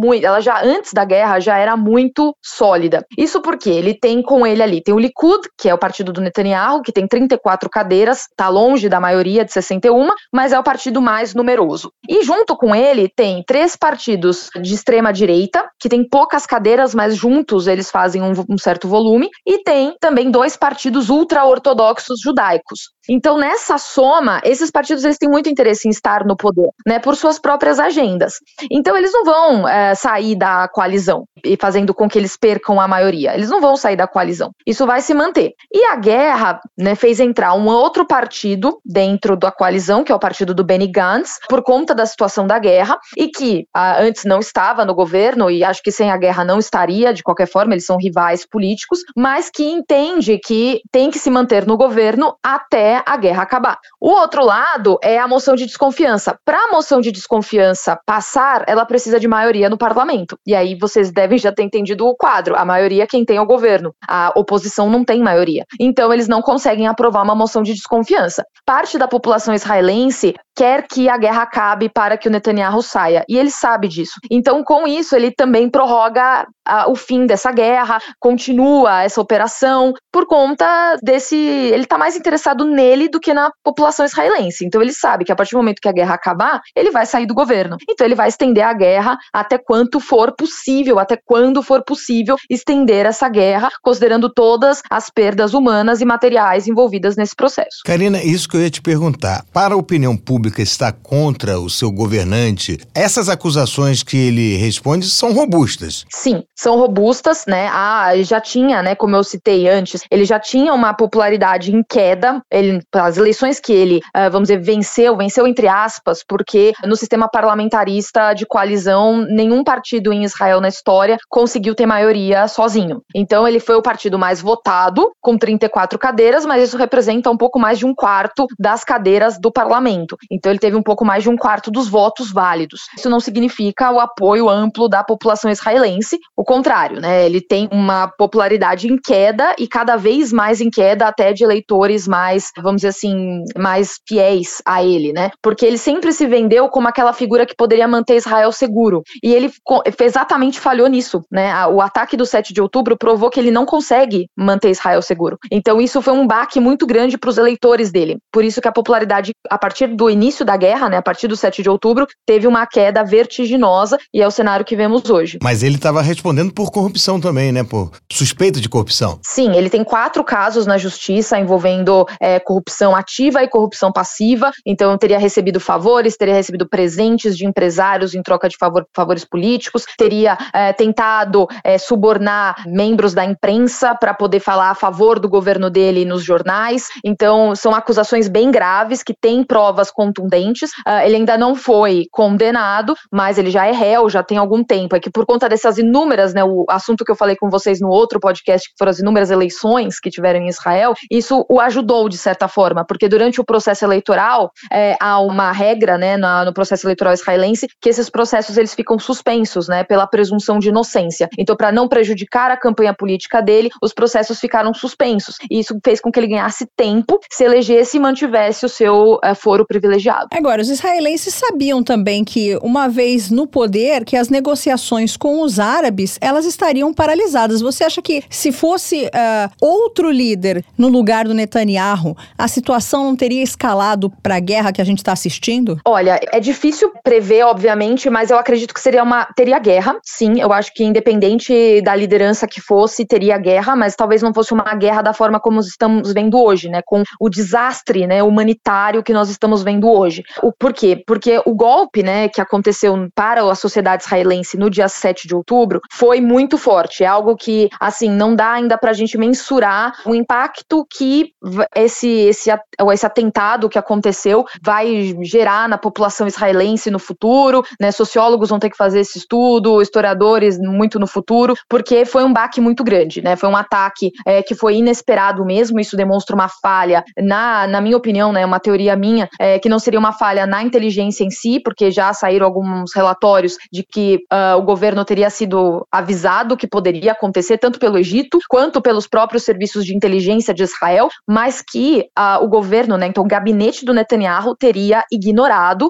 já antes da guerra já era muito sólida. Isso porque ele tem com ele ali, tem o Likud, que é o partido do Netanyahu, que tem 34 cadeiras, está longe da maioria de 61, mas é o partido mais numeroso. E junto com ele tem 3 partidos de extrema direita, que tem poucas cadeiras, mas juntos eles fazem um certo volume, e tem também 2 partidos ultra-ortodoxos judaicos. Então, nessa soma, esses partidos eles têm muito interesse em estar no poder, né, por suas próprias agendas. Então, eles não vão sair da coalizão, e fazendo com que eles percam a maioria. Eles não vão sair da coalizão. Isso vai se manter. E a guerra, né, fez entrar um outro partido dentro da coalizão, que é o partido do Benny Gantz, por conta da situação da guerra, e que antes não estava no governo, e acho que sem a guerra não estaria, de qualquer forma, eles são rivais políticos, mas que entende que tem que se manter no governo até até a guerra acabar. O outro lado é a moção de desconfiança. Para a moção de desconfiança passar, ela precisa de maioria no parlamento. E aí vocês devem já ter entendido o quadro. A maioria é quem tem é o governo. A oposição não tem maioria. Então eles não conseguem aprovar uma moção de desconfiança. Parte da população israelense quer que a guerra acabe para que o Netanyahu saia. E ele sabe disso. Então, com isso, ele também prorroga o fim dessa guerra, continua essa operação, por conta desse... Ele está mais interessado nele do que na população israelense. Então, ele sabe que a partir do momento que a guerra acabar, ele vai sair do governo. Então, ele vai estender a guerra até quanto for possível, até quando for possível estender essa guerra, considerando todas as perdas humanas e materiais envolvidas nesse processo. Karina, isso que eu ia te perguntar. Para a opinião pública estar contra o seu governante, essas acusações que ele responde são robustas. Sim, são robustas, né? Já tinha, né, como eu citei antes, ele já tinha uma popularidade em queda. As eleições que ele, vamos dizer, venceu entre aspas, porque no sistema parlamentarista de coalizão, nenhum partido em Israel na história conseguiu ter maioria sozinho. Então ele foi o partido mais votado, com 34 cadeiras, mas isso representa um pouco mais de 1/4 das cadeiras do parlamento. Então ele teve um pouco mais de 1/4 dos votos válidos. Isso não significa o apoio amplo da população israelense, o contrário, né? Ele tem uma popularidade em queda e cada vez mais em queda até de eleitores mais, vamos dizer assim, mais fiéis a ele, né? Porque ele sempre se vendeu como aquela figura que poderia manter Israel seguro. E ele exatamente falhou nisso, né? O ataque do 7 de outubro provou que ele não consegue manter Israel seguro. Então isso foi um baque muito grande para os eleitores dele. Por isso que a popularidade, a partir do início da guerra, né, a partir do 7 de outubro, teve uma queda vertiginosa e é o cenário que vemos hoje. Mas ele estava respondendo por corrupção também, né? Por suspeita de corrupção. Sim, ele tem 4 casos na justiça envolvendo corrupção ativa e corrupção passiva. Então teria recebido favores, teria recebido presentes de empresários em troca de favores políticos, teria tentado subornar membros da imprensa para poder falar a favor do governo dele nos jornais. Então são acusações bem graves que têm provas contundentes. Ele ainda não foi condenado, mas ele já é réu, já tem algum tempo. É que por conta dessas inúmeras, né, o assunto que eu falei com vocês no outro podcast, que foram as inúmeras eleições que tiveram em Israel, isso o ajudou de certa forma, porque durante o processo eleitoral há uma regra, né, no processo eleitoral israelense, que esses processos eles ficam suspensos, né, pela presunção de inocência. Então, para não prejudicar a campanha política dele, os processos ficaram suspensos. E isso fez com que ele ganhasse tempo, se elegesse e mantivesse o seu foro privilegiado. Agora, os israelenses sabiam também que, uma vez no poder, que as negociações com os árabes, elas estariam paralisadas. Você acha que se fosse outro líder no lugar do Netanyahu, a situação não teria escalado para a guerra que a gente está assistindo? Olha, é difícil prever, obviamente, mas eu acredito que teria guerra, sim. Eu acho que independente da liderança que fosse, teria guerra, mas talvez não fosse uma guerra da forma como estamos vendo hoje, né? Com o desastre, né, humanitário que nós estamos vendo hoje. Por quê? Porque o golpe, né, que aconteceu para a sociedade israelense no dia 7 de outubro foi muito forte. É algo que, assim, não dá ainda pra gente mensurar o impacto que esse atentado que aconteceu vai gerar na população israelense no futuro, né? Sociólogos vão ter que fazer esse estudo, historiadores muito no futuro, porque foi um baque muito grande, né? Foi um ataque que foi inesperado mesmo. Isso demonstra uma falha, na minha opinião, né, uma teoria minha, que não seria uma falha na inteligência em si, porque já saíram alguns relatórios de que o governo teria sido avisado que poderia acontecer, tanto pelo Egito, quanto pelos próprios serviços de inteligência de Israel, mas que o governo, né, então o gabinete do Netanyahu teria ignorado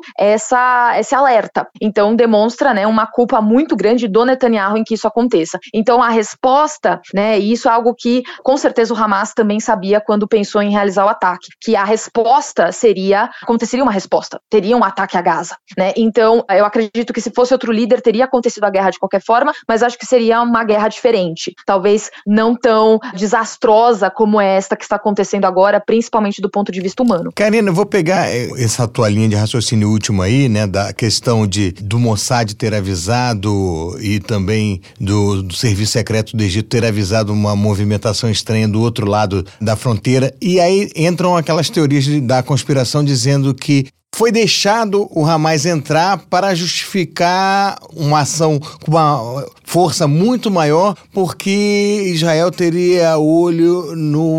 esse alerta. Então demonstra, né, uma culpa muito grande do Netanyahu em que isso aconteça. Então a resposta, né, e isso é algo que com certeza o Hamas também sabia quando pensou em realizar o ataque, que a resposta aconteceria uma resposta, teria um ataque a Gaza, né? Então eu acredito que se fosse outro líder teria acontecido a guerra de qualquer forma, mas acho que seria uma guerra diferente, talvez não tão desastrosa como esta que está acontecendo agora, principalmente do ponto de vista humano. Karina, eu vou pegar essa tua linha de raciocínio último aí, né, da questão do Mossad ter avisado e também do serviço secreto do Egito ter avisado uma movimentação estranha do outro lado da fronteira, e aí entram aquelas teorias da conspiração dizendo que foi deixado o Hamas entrar para justificar uma ação com uma força muito maior, porque Israel teria olho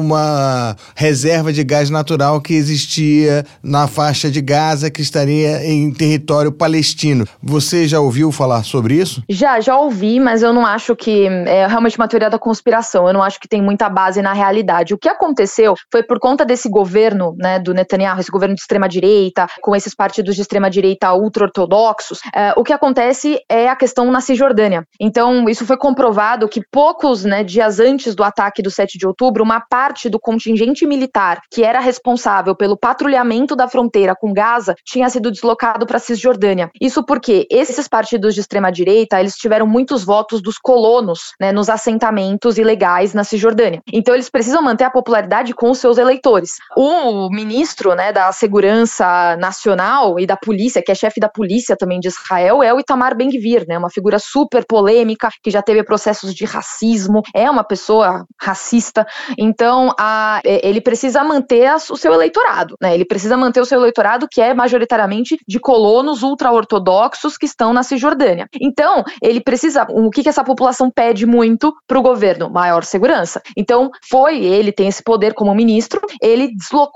numa reserva de gás natural que existia na faixa de Gaza, que estaria em território palestino. Você já ouviu falar sobre isso? Já ouvi, mas eu não acho que é realmente uma teoria da conspiração. Eu não acho que tem muita base na realidade. O que aconteceu foi por conta desse governo, né, do Netanyahu, esse governo de extrema-direita, com esses partidos de extrema-direita ultra-ortodoxos, o que acontece é a questão na Cisjordânia. Então, isso foi comprovado que poucos, né, dias antes do ataque do 7 de outubro, uma parte do contingente militar que era responsável pelo patrulhamento da fronteira com Gaza tinha sido deslocado para a Cisjordânia. Isso porque esses partidos de extrema-direita, eles tiveram muitos votos dos colonos, né, nos assentamentos ilegais na Cisjordânia. Então, eles precisam manter a popularidade com os seus eleitores. O ministro, né, da Segurança Nacional e da Polícia, que é chefe da polícia também de Israel, é o Itamar Ben-Gvir, né, uma figura super polêmica, que já teve processos de racismo, é uma pessoa racista. Então, ele precisa manter o seu eleitorado, né, ele precisa manter o seu eleitorado, que é majoritariamente de colonos ultra-ortodoxos que estão na Cisjordânia. Então, ele precisa, o que essa população pede muito para o governo? Maior segurança. Então, ele tem esse poder como ministro, ele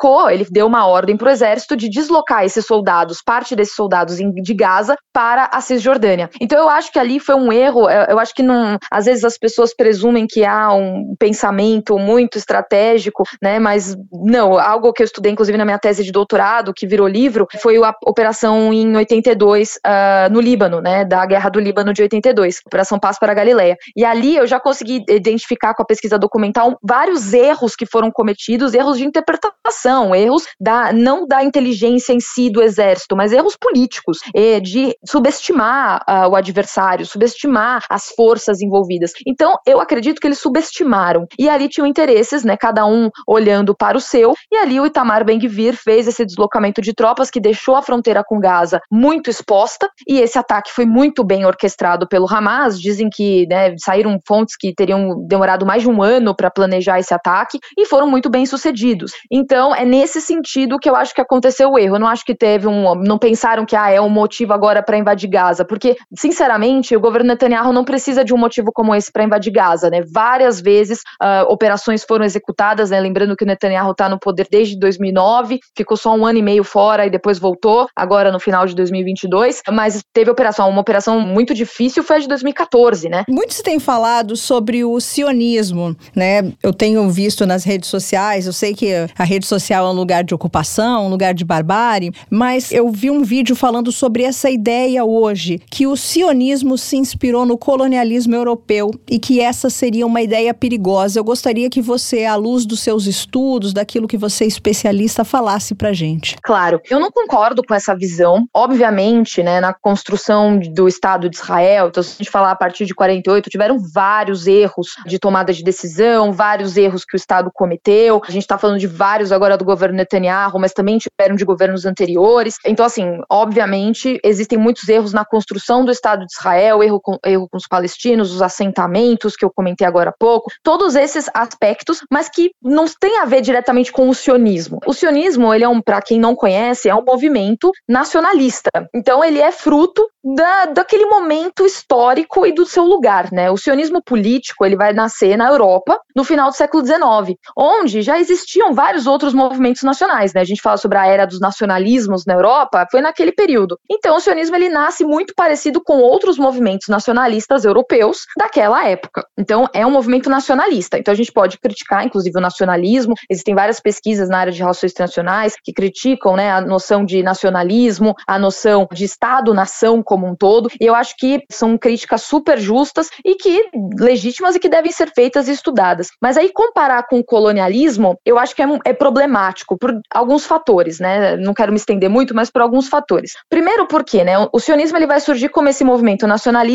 deu uma ordem para o exército de deslocar esses soldados, parte desses soldados de Gaza, para a Cisjordânia. Então, eu acho que ali foi um erro, eu acho que às vezes as pessoas presumem que há um pensamento muito estratégico, né, mas não, algo que eu estudei, inclusive, na minha tese de doutorado, que virou livro, foi a operação em 82, no Líbano, né, da Guerra do Líbano de 82, Operação Paz para a Galileia. E ali eu já consegui identificar com a pesquisa documental vários erros que foram cometidos, erros de interpretação, erros não da inteligência em si do exército, mas erros políticos, de subestimar o adversário, subestimar as forças envolvidas. Então, eu acredito que eles subestimaram. E ali tinham interesses, né, cada um olhando para o seu, e ali o Itamar Ben-Gvir fez esse deslocamento de tropas que deixou a fronteira com Gaza muito exposta, e esse ataque foi muito bem orquestrado pelo Hamas. Dizem que, né, saíram fontes que teriam demorado mais de um ano para planejar esse ataque, e foram muito bem sucedidos. Então, é nesse sentido que eu acho que aconteceu o erro. Eu não acho que não pensaram que é um motivo agora para invadir Gaza, porque, sinceramente, o governo Netanyahu não precisa de um motivo como esse para invadir Gaza, né? Várias vezes operações foram executadas, né? Lembrando que o Netanyahu está no poder desde 2009, ficou só 1 ano e meio fora e depois voltou, agora no final de 2022, mas teve uma operação muito difícil, foi a de 2014, né? Muito se tem falado sobre o sionismo, né? Eu tenho visto nas redes sociais, eu sei que a rede social é um lugar de ocupação, um lugar de barbárie, mas eu vi um vídeo falando sobre essa ideia hoje, que o sionismo se inspirou no colonialismo europeu e que essa seria uma ideia perigosa. Eu gostaria que você, à luz dos seus estudos, daquilo que você é especialista, falasse pra gente. Claro, eu não concordo com essa visão. Obviamente, né, na construção do Estado de Israel, então se a gente falar a partir de 48, tiveram vários erros de tomada de decisão, vários erros que o Estado cometeu. A gente está falando de vários agora do governo Netanyahu, mas também tiveram de governos anteriores. Então, assim, obviamente, existem muitos erros na construção do Estado de Israel, erro com os palestinos, os assentamentos, que eu comentei agora há pouco, todos esses aspectos, mas que não tem a ver diretamente com o sionismo. O sionismo, ele para quem não conhece, é um movimento nacionalista. Então, ele é fruto daquele momento histórico e do seu lugar, né? O sionismo político, ele vai nascer na Europa no final do século XIX, onde já existiam vários outros movimentos nacionais, né? A gente fala sobre a era dos nacionalismos na Europa, foi naquele período. Então, o sionismo, ele nasce muito parecido com outros movimentos nacionalistas europeus daquela época. Então, é um movimento nacionalista. Então, a gente pode criticar, inclusive, o nacionalismo. Existem várias pesquisas na área de relações internacionais que criticam, né, a noção de nacionalismo, a noção de Estado-nação como um todo. E eu acho que são críticas super justas e que legítimas e que devem ser feitas e estudadas. Mas aí, comparar com o colonialismo, eu acho que é problemático por alguns fatores, né? Não quero me estender muito, mas por alguns fatores. Primeiro porque, né, o sionismo, ele vai surgir como esse movimento nacionalista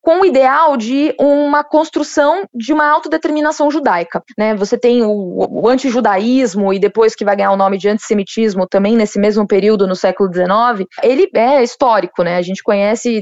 com o ideal de uma construção de uma autodeterminação judaica, né? Você tem o antijudaísmo, e depois que vai ganhar o nome de antissemitismo também nesse mesmo período, no século XIX, ele é histórico, né? A gente conhece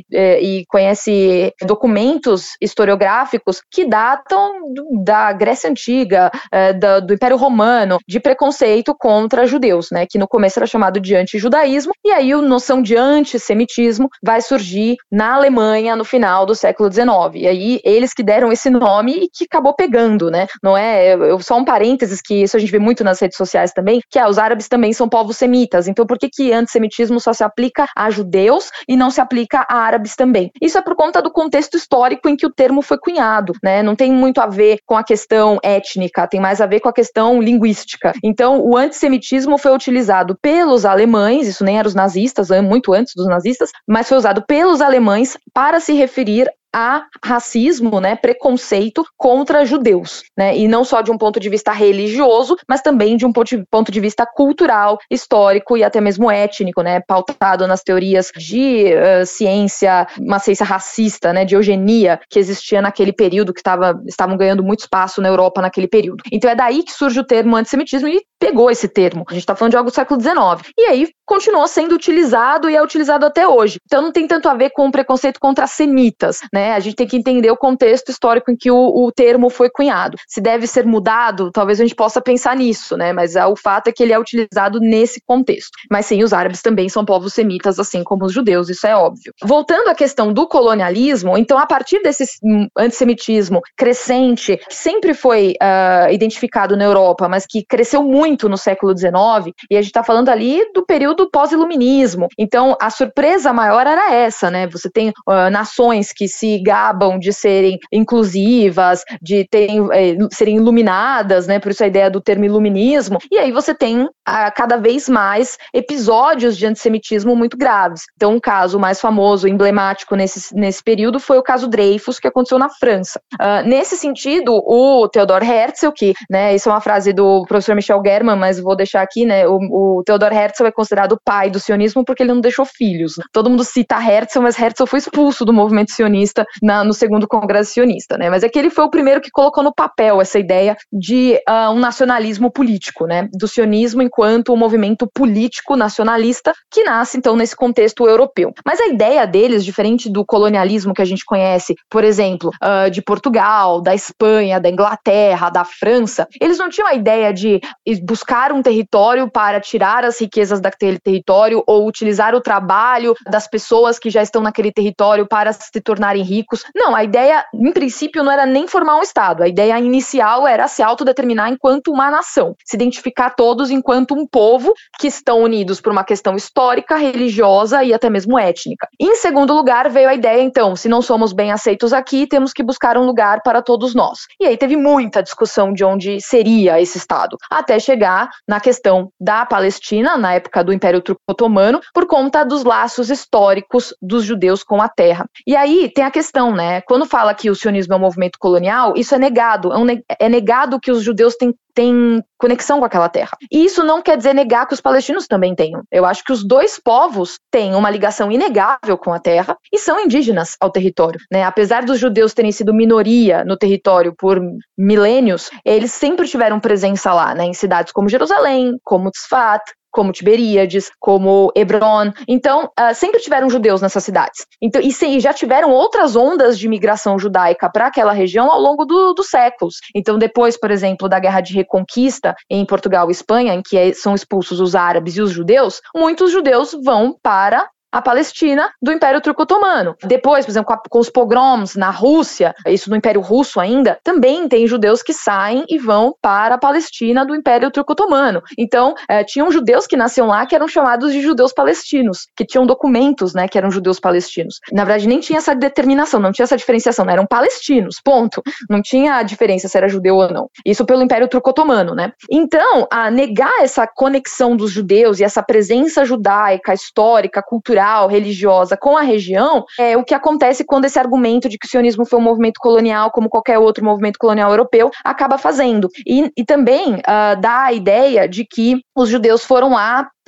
documentos historiográficos que datam da Grécia Antiga, do Império Romano, de preconceito contra judeus, né? Que no começo era chamado de antijudaísmo, e aí a noção de antissemitismo vai surgir na Alemanha no final do século XIX. E aí eles que deram esse nome e que acabou pegando, né? Não é? Só um parênteses, que isso a gente vê muito nas redes sociais também, que os árabes também são povos semitas. Então por que antissemitismo só se aplica a judeus e não se aplica a árabes também? Isso é por conta do contexto histórico em que o termo foi cunhado, né? Não tem muito a ver com a questão étnica, tem mais a ver com a questão linguística. Então o antissemitismo foi utilizado pelos alemães, isso nem era os nazistas, muito antes dos nazistas, mas foi usado pelos alemães para se referir a racismo, né, preconceito contra judeus, né, e não só de um ponto de vista religioso, mas também de um ponto de vista cultural, histórico e até mesmo étnico, né, pautado nas teorias de ciência, uma ciência racista, né, de eugenia, que existia naquele período, que estavam ganhando muito espaço na Europa naquele período. Então é daí que surge o termo antissemitismo, e pegou esse termo. A gente está falando de algo do século XIX. E aí continuou sendo utilizado e é utilizado até hoje. Então não tem tanto a ver com o preconceito contra semitas, né? A gente tem que entender o contexto histórico em que o termo foi cunhado. Se deve ser mudado, talvez a gente possa pensar nisso, né? Mas o fato é que ele é utilizado nesse contexto. Mas sim, os árabes também são povos semitas, assim como os judeus, isso é óbvio. Voltando à questão do colonialismo, então a partir desse antissemitismo crescente, que sempre foi identificado na Europa, mas que cresceu muito no século XIX, e a gente está falando ali do período pós-iluminismo. Então a surpresa maior era essa, né? Você tem nações que se gabam de serem inclusivas, de serem iluminadas, né? Por isso a ideia do termo iluminismo. E aí você tem cada vez mais episódios de antissemitismo muito graves. Então um caso mais famoso, emblemático nesse período foi o caso Dreyfus, que aconteceu na França. Nesse sentido, o Theodor Herzl, que, né, isso é uma frase do professor Michel German, mas vou deixar aqui, né, o Theodor Herzl é considerado o pai do sionismo porque ele não deixou filhos. Todo mundo cita Herzl, mas Herzl foi expulso do movimento sionista no segundo congresso sionista, né, mas é que ele foi o primeiro que colocou no papel essa ideia de um nacionalismo político, né, do sionismo enquanto um movimento político nacionalista que nasce, então, nesse contexto europeu. Mas a ideia deles, diferente do colonialismo que a gente conhece, por exemplo, de Portugal, da Espanha, da Inglaterra, da França, eles não tinham a ideia de buscar um território para tirar as riquezas daquele território ou utilizar o trabalho das pessoas que já estão naquele território para se tornarem ricos. Não, a ideia, em princípio, não era nem formar um Estado. A ideia inicial era se autodeterminar enquanto uma nação, se identificar todos enquanto um povo que estão unidos por uma questão histórica, religiosa e até mesmo étnica. Em segundo lugar, veio a ideia, então, se não somos bem aceitos aqui, temos que buscar um lugar para todos nós. E aí teve muita discussão de onde seria esse Estado, até chegar na questão da Palestina, na época do Império Turco-Otomano, por conta dos laços históricos dos judeus com a terra. E aí tem a questão, né, quando fala que o sionismo é um movimento colonial, isso é negado, é negado que os judeus têm conexão com aquela terra. E isso não quer dizer negar que os palestinos também tenham. Eu acho que os dois povos têm uma ligação inegável com a terra e são indígenas ao território, né? Apesar dos judeus terem sido minoria no território por milênios, eles sempre tiveram presença lá, né? Em cidades como Jerusalém, como Tzfat, como Tiberíades, como Hebron. Então, sempre tiveram judeus nessas cidades. Então, e já tiveram outras ondas de migração judaica para aquela região ao longo dos séculos. Então, depois, por exemplo, da Guerra de Reconquista em Portugal e Espanha, em que são expulsos os árabes e os judeus, muitos judeus vão para a Palestina do Império Turco-Otomano. Depois, por exemplo, com os pogroms na Rússia, isso no Império Russo ainda, também tem judeus que saem e vão para a Palestina do Império Turco-Otomano. Então, tinham judeus que nasciam lá que eram chamados de judeus palestinos, que tinham documentos, né, que eram judeus palestinos. Na verdade, nem tinha essa determinação, não tinha essa diferenciação, né, eram palestinos, ponto. Não tinha a diferença se era judeu ou não. Isso pelo Império Turco-Otomano, né? Então, a negar essa conexão dos judeus e essa presença judaica, histórica, cultural, religiosa com a região, é o que acontece quando esse argumento de que o sionismo foi um movimento colonial, como qualquer outro movimento colonial europeu, acaba fazendo. E também dá a ideia de que os judeus foram lá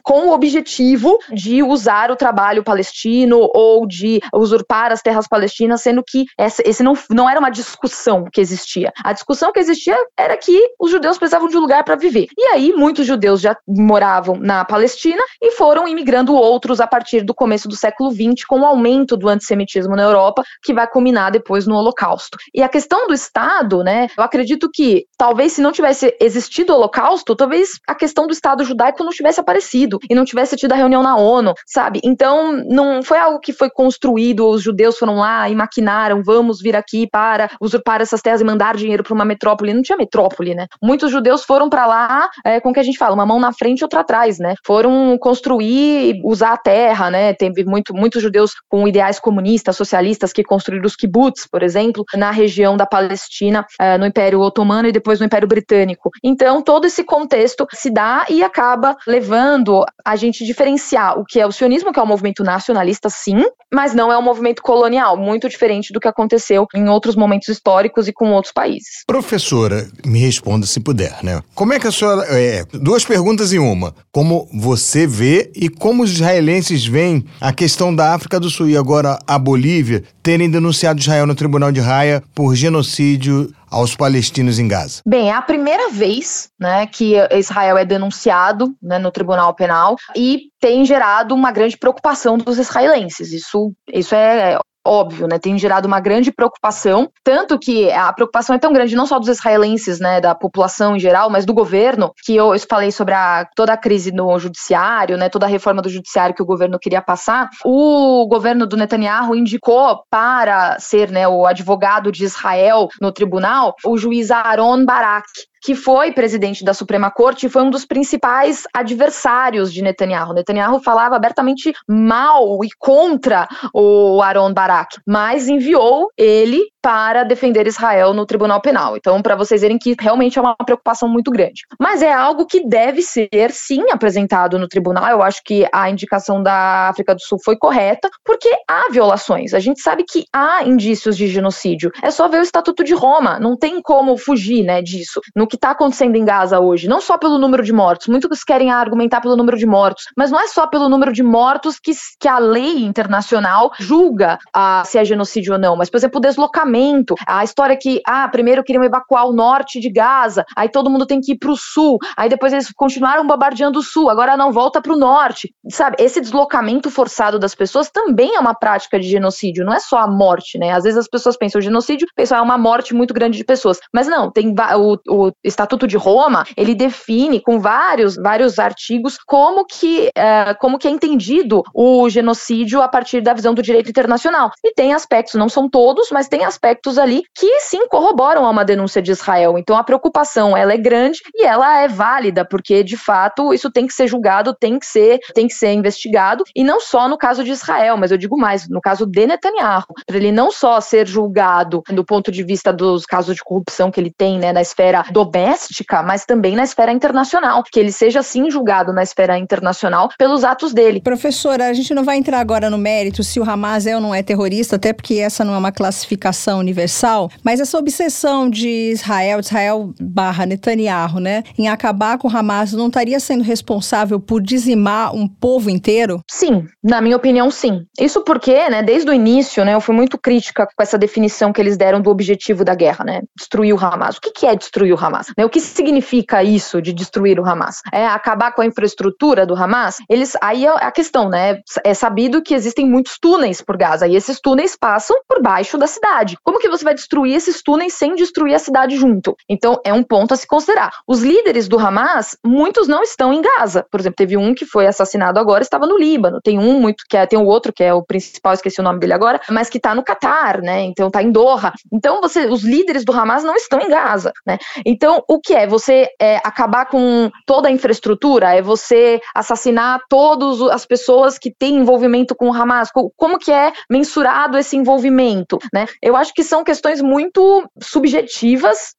com o objetivo de usar o trabalho palestino ou de usurpar as terras palestinas, sendo que esse não era uma discussão que existia. A discussão que existia era que os judeus precisavam de um lugar para viver. E aí, muitos judeus já moravam na Palestina e foram imigrando outros a partir do começo do século XX, com o aumento do antissemitismo na Europa, que vai culminar depois no Holocausto. E a questão do Estado, né, eu acredito que talvez se não tivesse existido o Holocausto, talvez a questão do Estado judaico não tivesse aparecido e não tivesse tido a reunião na ONU, sabe? Então, não foi algo que foi construído, os judeus foram lá e maquinaram, vamos vir aqui para usurpar essas terras e mandar dinheiro para uma metrópole. Não tinha metrópole, né? Muitos judeus foram para lá, com o que a gente fala, uma mão na frente e outra atrás, né? Foram construir, usar a terra, né? Teve muitos judeus com ideais comunistas, socialistas, que construíram os kibbutz, por exemplo, na região da Palestina, no Império Otomano e depois no Império Britânico. Então, todo esse contexto se dá e acaba levando a gente diferenciar o que é o sionismo, que é um movimento nacionalista, sim, mas não é um movimento colonial, muito diferente do que aconteceu em outros momentos históricos e com outros países. Professora, me responda se puder, né? Como é que a senhora... duas perguntas em uma. Como você vê e como os israelenses veem a questão da África do Sul e agora a Bolívia terem denunciado Israel no Tribunal de Haia por genocídio aos palestinos em Gaza? Bem, é a primeira vez, né, que Israel é denunciado, né, no Tribunal Penal e tem gerado uma grande preocupação dos israelenses. Isso é óbvio, né, tem gerado uma grande preocupação, tanto que a preocupação é tão grande não só dos israelenses, né, da população em geral, mas do governo, que eu falei sobre toda a crise no judiciário, né, toda a reforma do judiciário que o governo queria passar. O governo do Netanyahu indicou para ser, né, o advogado de Israel no tribunal o juiz Aharon Barak, que foi presidente da Suprema Corte e foi um dos principais adversários de Netanyahu. Netanyahu falava abertamente mal e contra o Aharon Barak, mas enviou ele para defender Israel no Tribunal Penal. Então, para vocês verem que realmente é uma preocupação muito grande. Mas é algo que deve ser, sim, apresentado no tribunal. Eu acho que a indicação da África do Sul foi correta, porque há violações. A gente sabe que há indícios de genocídio. É só ver o Estatuto de Roma. Não tem como fugir, né, disso. No que está acontecendo em Gaza hoje, não só pelo número de mortos, muitos querem argumentar pelo número de mortos, mas não é só pelo número de mortos que a lei internacional julga se é genocídio ou não, mas, por exemplo, o deslocamento, a história que, primeiro queriam evacuar o norte de Gaza, aí todo mundo tem que ir para o sul, aí depois eles continuaram bombardeando o sul, agora não, volta para o norte, sabe? Esse deslocamento forçado das pessoas também é uma prática de genocídio, não é só a morte, né? Às vezes as pessoas pensam o genocídio, pensam é uma morte muito grande de pessoas, mas não, tem o Estatuto de Roma, ele define com vários artigos como que é entendido o genocídio a partir da visão do direito internacional. E tem aspectos, não são todos, mas tem aspectos ali que sim corroboram a uma denúncia de Israel. Então a preocupação, ela é grande e ela é válida, porque de fato isso tem que ser julgado, tem que ser investigado, e não só no caso de Israel, mas eu digo mais, no caso de Netanyahu, para ele não só ser julgado do ponto de vista dos casos de corrupção que ele tem, né, na esfera doméstica, mas também na esfera internacional, que ele seja sim julgado na esfera internacional pelos atos dele. Professora, a gente não vai entrar agora no mérito se o Hamas é ou não é terrorista, até porque essa não é uma classificação universal, mas essa obsessão de Israel / Netanyahu, né, em acabar com o Hamas, não estaria sendo responsável por dizimar um povo inteiro? Sim, na minha opinião, sim. Isso porque, né, desde o início, né, eu fui muito crítica com essa definição que eles deram do objetivo da guerra, né, destruir o Hamas. O que é destruir o Hamas? O que significa isso de destruir o Hamas? É acabar com a infraestrutura do Hamas? Aí é a questão, né? É sabido que existem muitos túneis por Gaza e esses túneis passam por baixo da cidade. Como que você vai destruir esses túneis sem destruir a cidade junto? Então é um ponto a se considerar. Os líderes do Hamas, muitos não estão em Gaza. Por exemplo, teve um que foi assassinado agora, estava no Líbano. Tem o outro que é o principal, esqueci o nome dele agora, mas que está no Catar, né? Então está em Doha. Então os líderes do Hamas não estão em Gaza, né? Então o que é? Você acabar com toda a infraestrutura? É você assassinar todas as pessoas que têm envolvimento com o Hamas? Como que é mensurado esse envolvimento, né? Eu acho que são questões muito subjetivas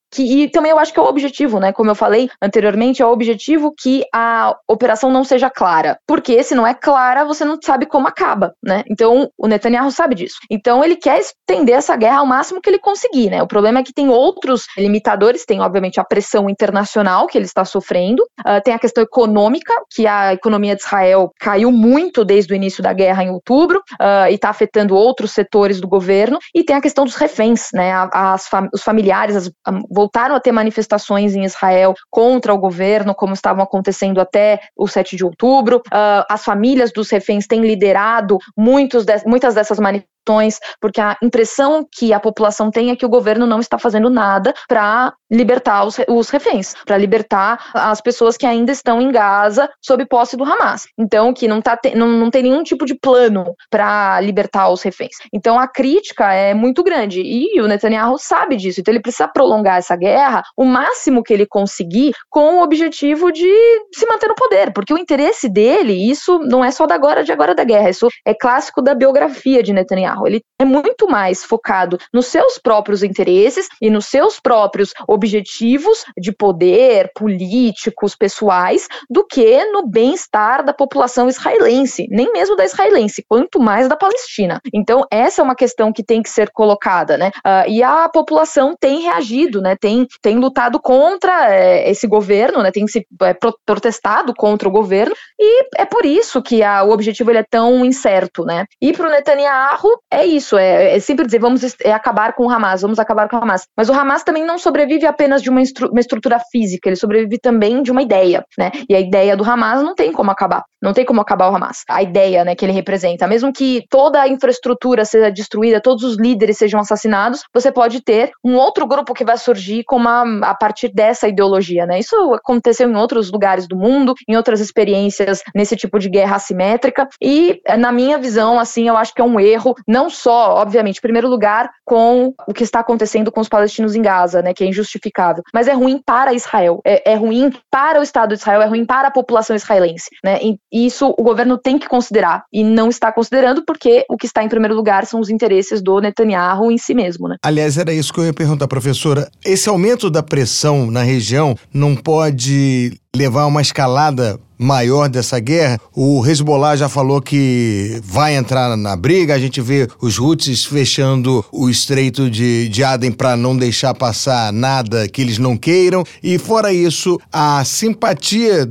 e também eu acho que é o objetivo, né? Como eu falei anteriormente, é o objetivo que a operação não seja clara. Porque se não é clara, você não sabe como acaba, né? Então, o Netanyahu sabe disso. Então, ele quer estender essa guerra ao máximo que ele conseguir, né? O problema é que tem outros limitadores, tem, obviamente, a pressão internacional que ele está sofrendo, tem a questão econômica, que a economia de Israel caiu muito desde o início da guerra em outubro, e está afetando outros setores do governo, e tem a questão dos reféns, né? Os familiares voltaram a ter manifestações em Israel contra o governo, como estavam acontecendo até o 7 de outubro. As famílias dos reféns têm liderado muitas dessas manifestações, porque a impressão que a população tem é que o governo não está fazendo nada para libertar os reféns, para libertar as pessoas que ainda estão em Gaza sob posse do Hamas. Então, que não tem nenhum tipo de plano para libertar os reféns. Então, a crítica é muito grande e o Netanyahu sabe disso. Então, ele precisa prolongar essa guerra o máximo que ele conseguir com o objetivo de se manter no poder, porque o interesse dele, isso não é só de agora da guerra, isso é clássico da biografia de Netanyahu. Ele é muito mais focado nos seus próprios interesses e nos seus próprios objetivos de poder, políticos, pessoais, do que no bem-estar da população israelense, nem mesmo da israelense, quanto mais da Palestina. Então, essa é uma questão que tem que ser colocada, né? E a população tem reagido, né? Tem lutado contra esse governo, né? Tem se protestado contra o governo, e é por isso que o objetivo ele é tão incerto, né? E para o Netanyahu é isso, é sempre dizer, vamos acabar com o Hamas, vamos acabar com o Hamas. Mas o Hamas também não sobrevive apenas de uma estrutura física, ele sobrevive também de uma ideia, né? E a ideia do Hamas não tem como acabar. Não tem como acabar o Hamas. A ideia, né, que ele representa, mesmo que toda a infraestrutura seja destruída, todos os líderes sejam assassinados, você pode ter um outro grupo que vai surgir a partir dessa ideologia, né? Isso aconteceu em outros lugares do mundo, em outras experiências nesse tipo de guerra assimétrica, e na minha visão, assim, eu acho que é um erro, não só, obviamente, em primeiro lugar, com o que está acontecendo com os palestinos em Gaza, né, que é injustificável, mas é ruim para Israel, é ruim para o Estado de Israel, é ruim para a população israelense, né? E isso o governo tem que considerar, e não está considerando, porque o que está em primeiro lugar são os interesses do Netanyahu em si mesmo, né? Aliás, era isso que eu ia perguntar, professora. Esse aumento da pressão na região não pode levar a uma escalada maior dessa guerra? O Hezbollah já falou que vai entrar na briga, a gente vê os Houthis fechando o estreito de Aden para não deixar passar nada que eles não queiram, e fora isso, a simpatia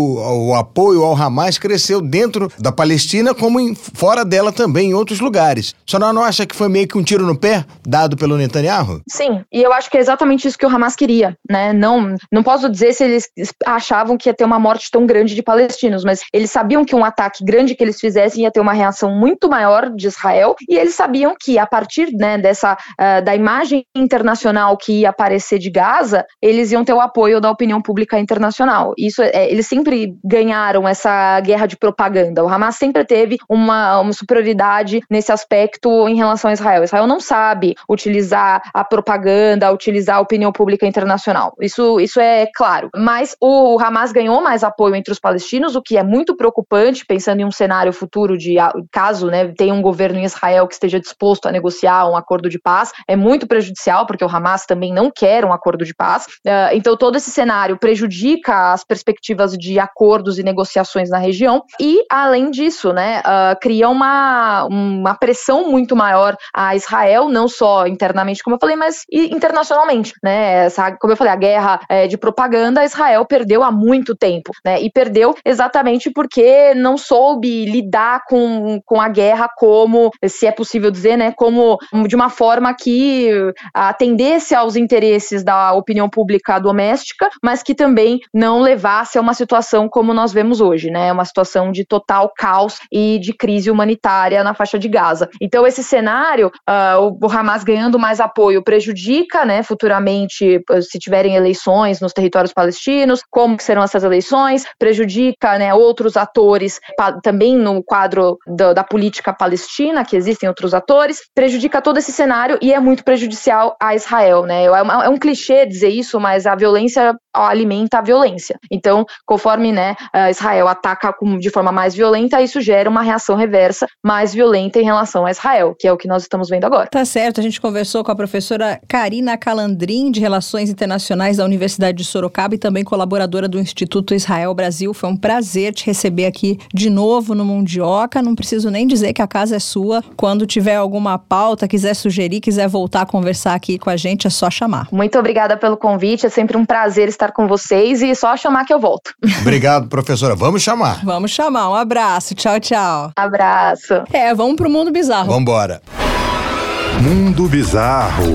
o apoio ao Hamas cresceu dentro da Palestina, como fora dela também, em outros lugares. A senhora não acha que foi meio que um tiro no pé dado pelo Netanyahu? Sim, e eu acho que é exatamente isso que o Hamas queria, né? Não posso dizer se eles achavam que ia ter uma morte tão grande de palestinos, mas eles sabiam que um ataque grande que eles fizessem ia ter uma reação muito maior de Israel, e eles sabiam que a partir, né, da imagem internacional que ia aparecer de Gaza, eles iam ter o apoio da opinião pública internacional. Isso eles sempre ganharam essa guerra de propaganda. O Hamas sempre teve uma superioridade nesse aspecto em relação a Israel. Israel não sabe utilizar a propaganda, utilizar a opinião pública internacional. Isso é claro. Mas o Hamas ganhou mais apoio entre os palestinos, o que é muito preocupante, pensando em um cenário futuro de caso, né, tenha um governo em Israel que esteja disposto a negociar um acordo de paz, é muito prejudicial, porque o Hamas também não quer um acordo de paz. Então todo esse cenário prejudica as perspectivas de acordos e negociações na região, e além disso, né, cria uma pressão muito maior a Israel, não só internamente, como eu falei, mas internacionalmente, né? Como eu falei, a guerra de propaganda, Israel perdeu há muito tempo, né? E perdeu exatamente porque não soube lidar com a guerra como, se é possível dizer, né, como de uma forma que atendesse aos interesses da opinião pública doméstica, mas que também não levasse a uma situação como nós vemos hoje, né? Uma situação de total caos e de crise humanitária na faixa de Gaza. Então esse cenário, o Hamas ganhando mais apoio prejudica, né, futuramente, se tiverem eleições nos territórios palestinos, como que serão essas eleições, prejudica, né, outros atores também no quadro da política palestina, que existem outros atores, prejudica todo esse cenário e é muito prejudicial a Israel, né? É um clichê dizer isso, mas a violência alimenta a violência. Então, conforme, né, Israel ataca de forma mais violenta, isso gera uma reação reversa mais violenta em relação a Israel, que é o que nós estamos vendo agora. Tá certo, a gente conversou com a professora Karina Calandrin, de Relações Internacionais da Universidade de Sorocaba e também colaboradora do Instituto Israel Brasil. Foi um prazer te receber aqui de novo no Mundioca. Não preciso nem dizer que a casa é sua. Quando tiver alguma pauta, quiser sugerir, quiser voltar a conversar aqui com a gente, é só chamar. Muito obrigada pelo convite, é sempre um prazer estar com vocês e só chamar que eu volto. Obrigado, professora. Vamos chamar. Vamos chamar. Um abraço. Tchau, tchau. Abraço. Vamos pro Mundo Bizarro. Vambora. Mundo Bizarro.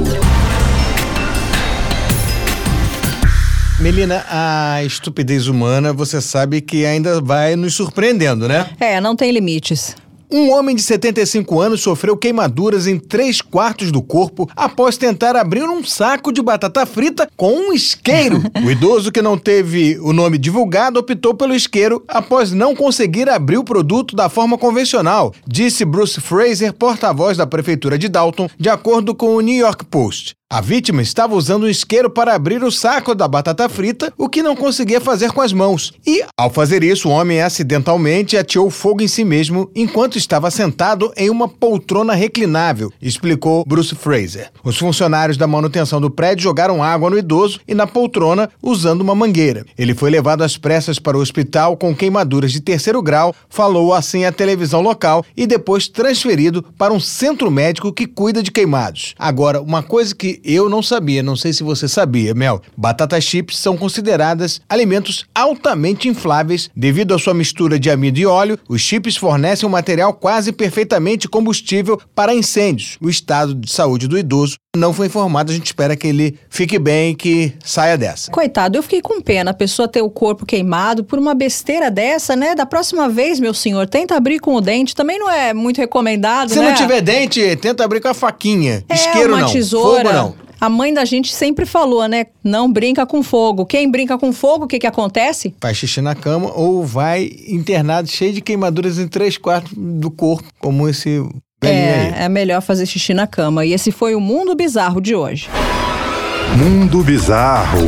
Melina, a estupidez humana, você sabe que ainda vai nos surpreendendo, né? Não tem limites. Um homem de 75 anos sofreu queimaduras em 3/4 do corpo após tentar abrir um saco de batata frita com um isqueiro. O idoso, que não teve o nome divulgado, optou pelo isqueiro após não conseguir abrir o produto da forma convencional, disse Bruce Fraser, porta-voz da prefeitura de Dalton, de acordo com o New York Post. A vítima estava usando um isqueiro para abrir o saco da batata frita, o que não conseguia fazer com as mãos. E, ao fazer isso, o homem acidentalmente ateou fogo em si mesmo enquanto estava sentado em uma poltrona reclinável, explicou Bruce Fraser. Os funcionários da manutenção do prédio jogaram água no idoso e na poltrona usando uma mangueira. Ele foi levado às pressas para o hospital com queimaduras de 3º grau, falou assim a televisão local, e depois transferido para um centro médico que cuida de queimados. Agora, uma coisa que eu não sabia, não sei se você sabia, Mel. Batatas chips são consideradas alimentos altamente infláveis devido à sua mistura de amido e óleo. Os chips fornecem um material quase perfeitamente combustível para incêndios. O estado de saúde do idoso não foi informado, a gente espera que ele fique bem e que saia dessa. Coitado, eu fiquei com pena a pessoa ter o corpo queimado por uma besteira dessa, né? Da próxima vez, meu senhor, tenta abrir com o dente, também não é muito recomendado, Se né? não tiver dente, tenta abrir com a faquinha. Isqueiro uma não, tesoura. fogo não. A mãe da gente sempre falou, né? Não brinca com fogo. Quem brinca com fogo, o que acontece? Faz xixi na cama ou vai internado cheio de queimaduras em 3/4 do corpo, como esse velhinho aí. É melhor fazer xixi na cama. E esse foi o Mundo Bizarro de hoje. Mundo Bizarro.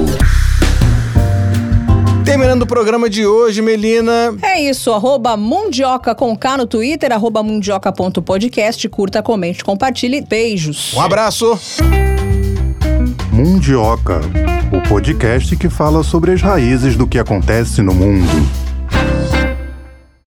Terminando o programa de hoje, Melina. É isso, @Mundioca com K no Twitter, @mundioca.podcast. Curta, comente, compartilhe. Beijos. Um abraço. Mundioca, o podcast que fala sobre as raízes do que acontece no mundo.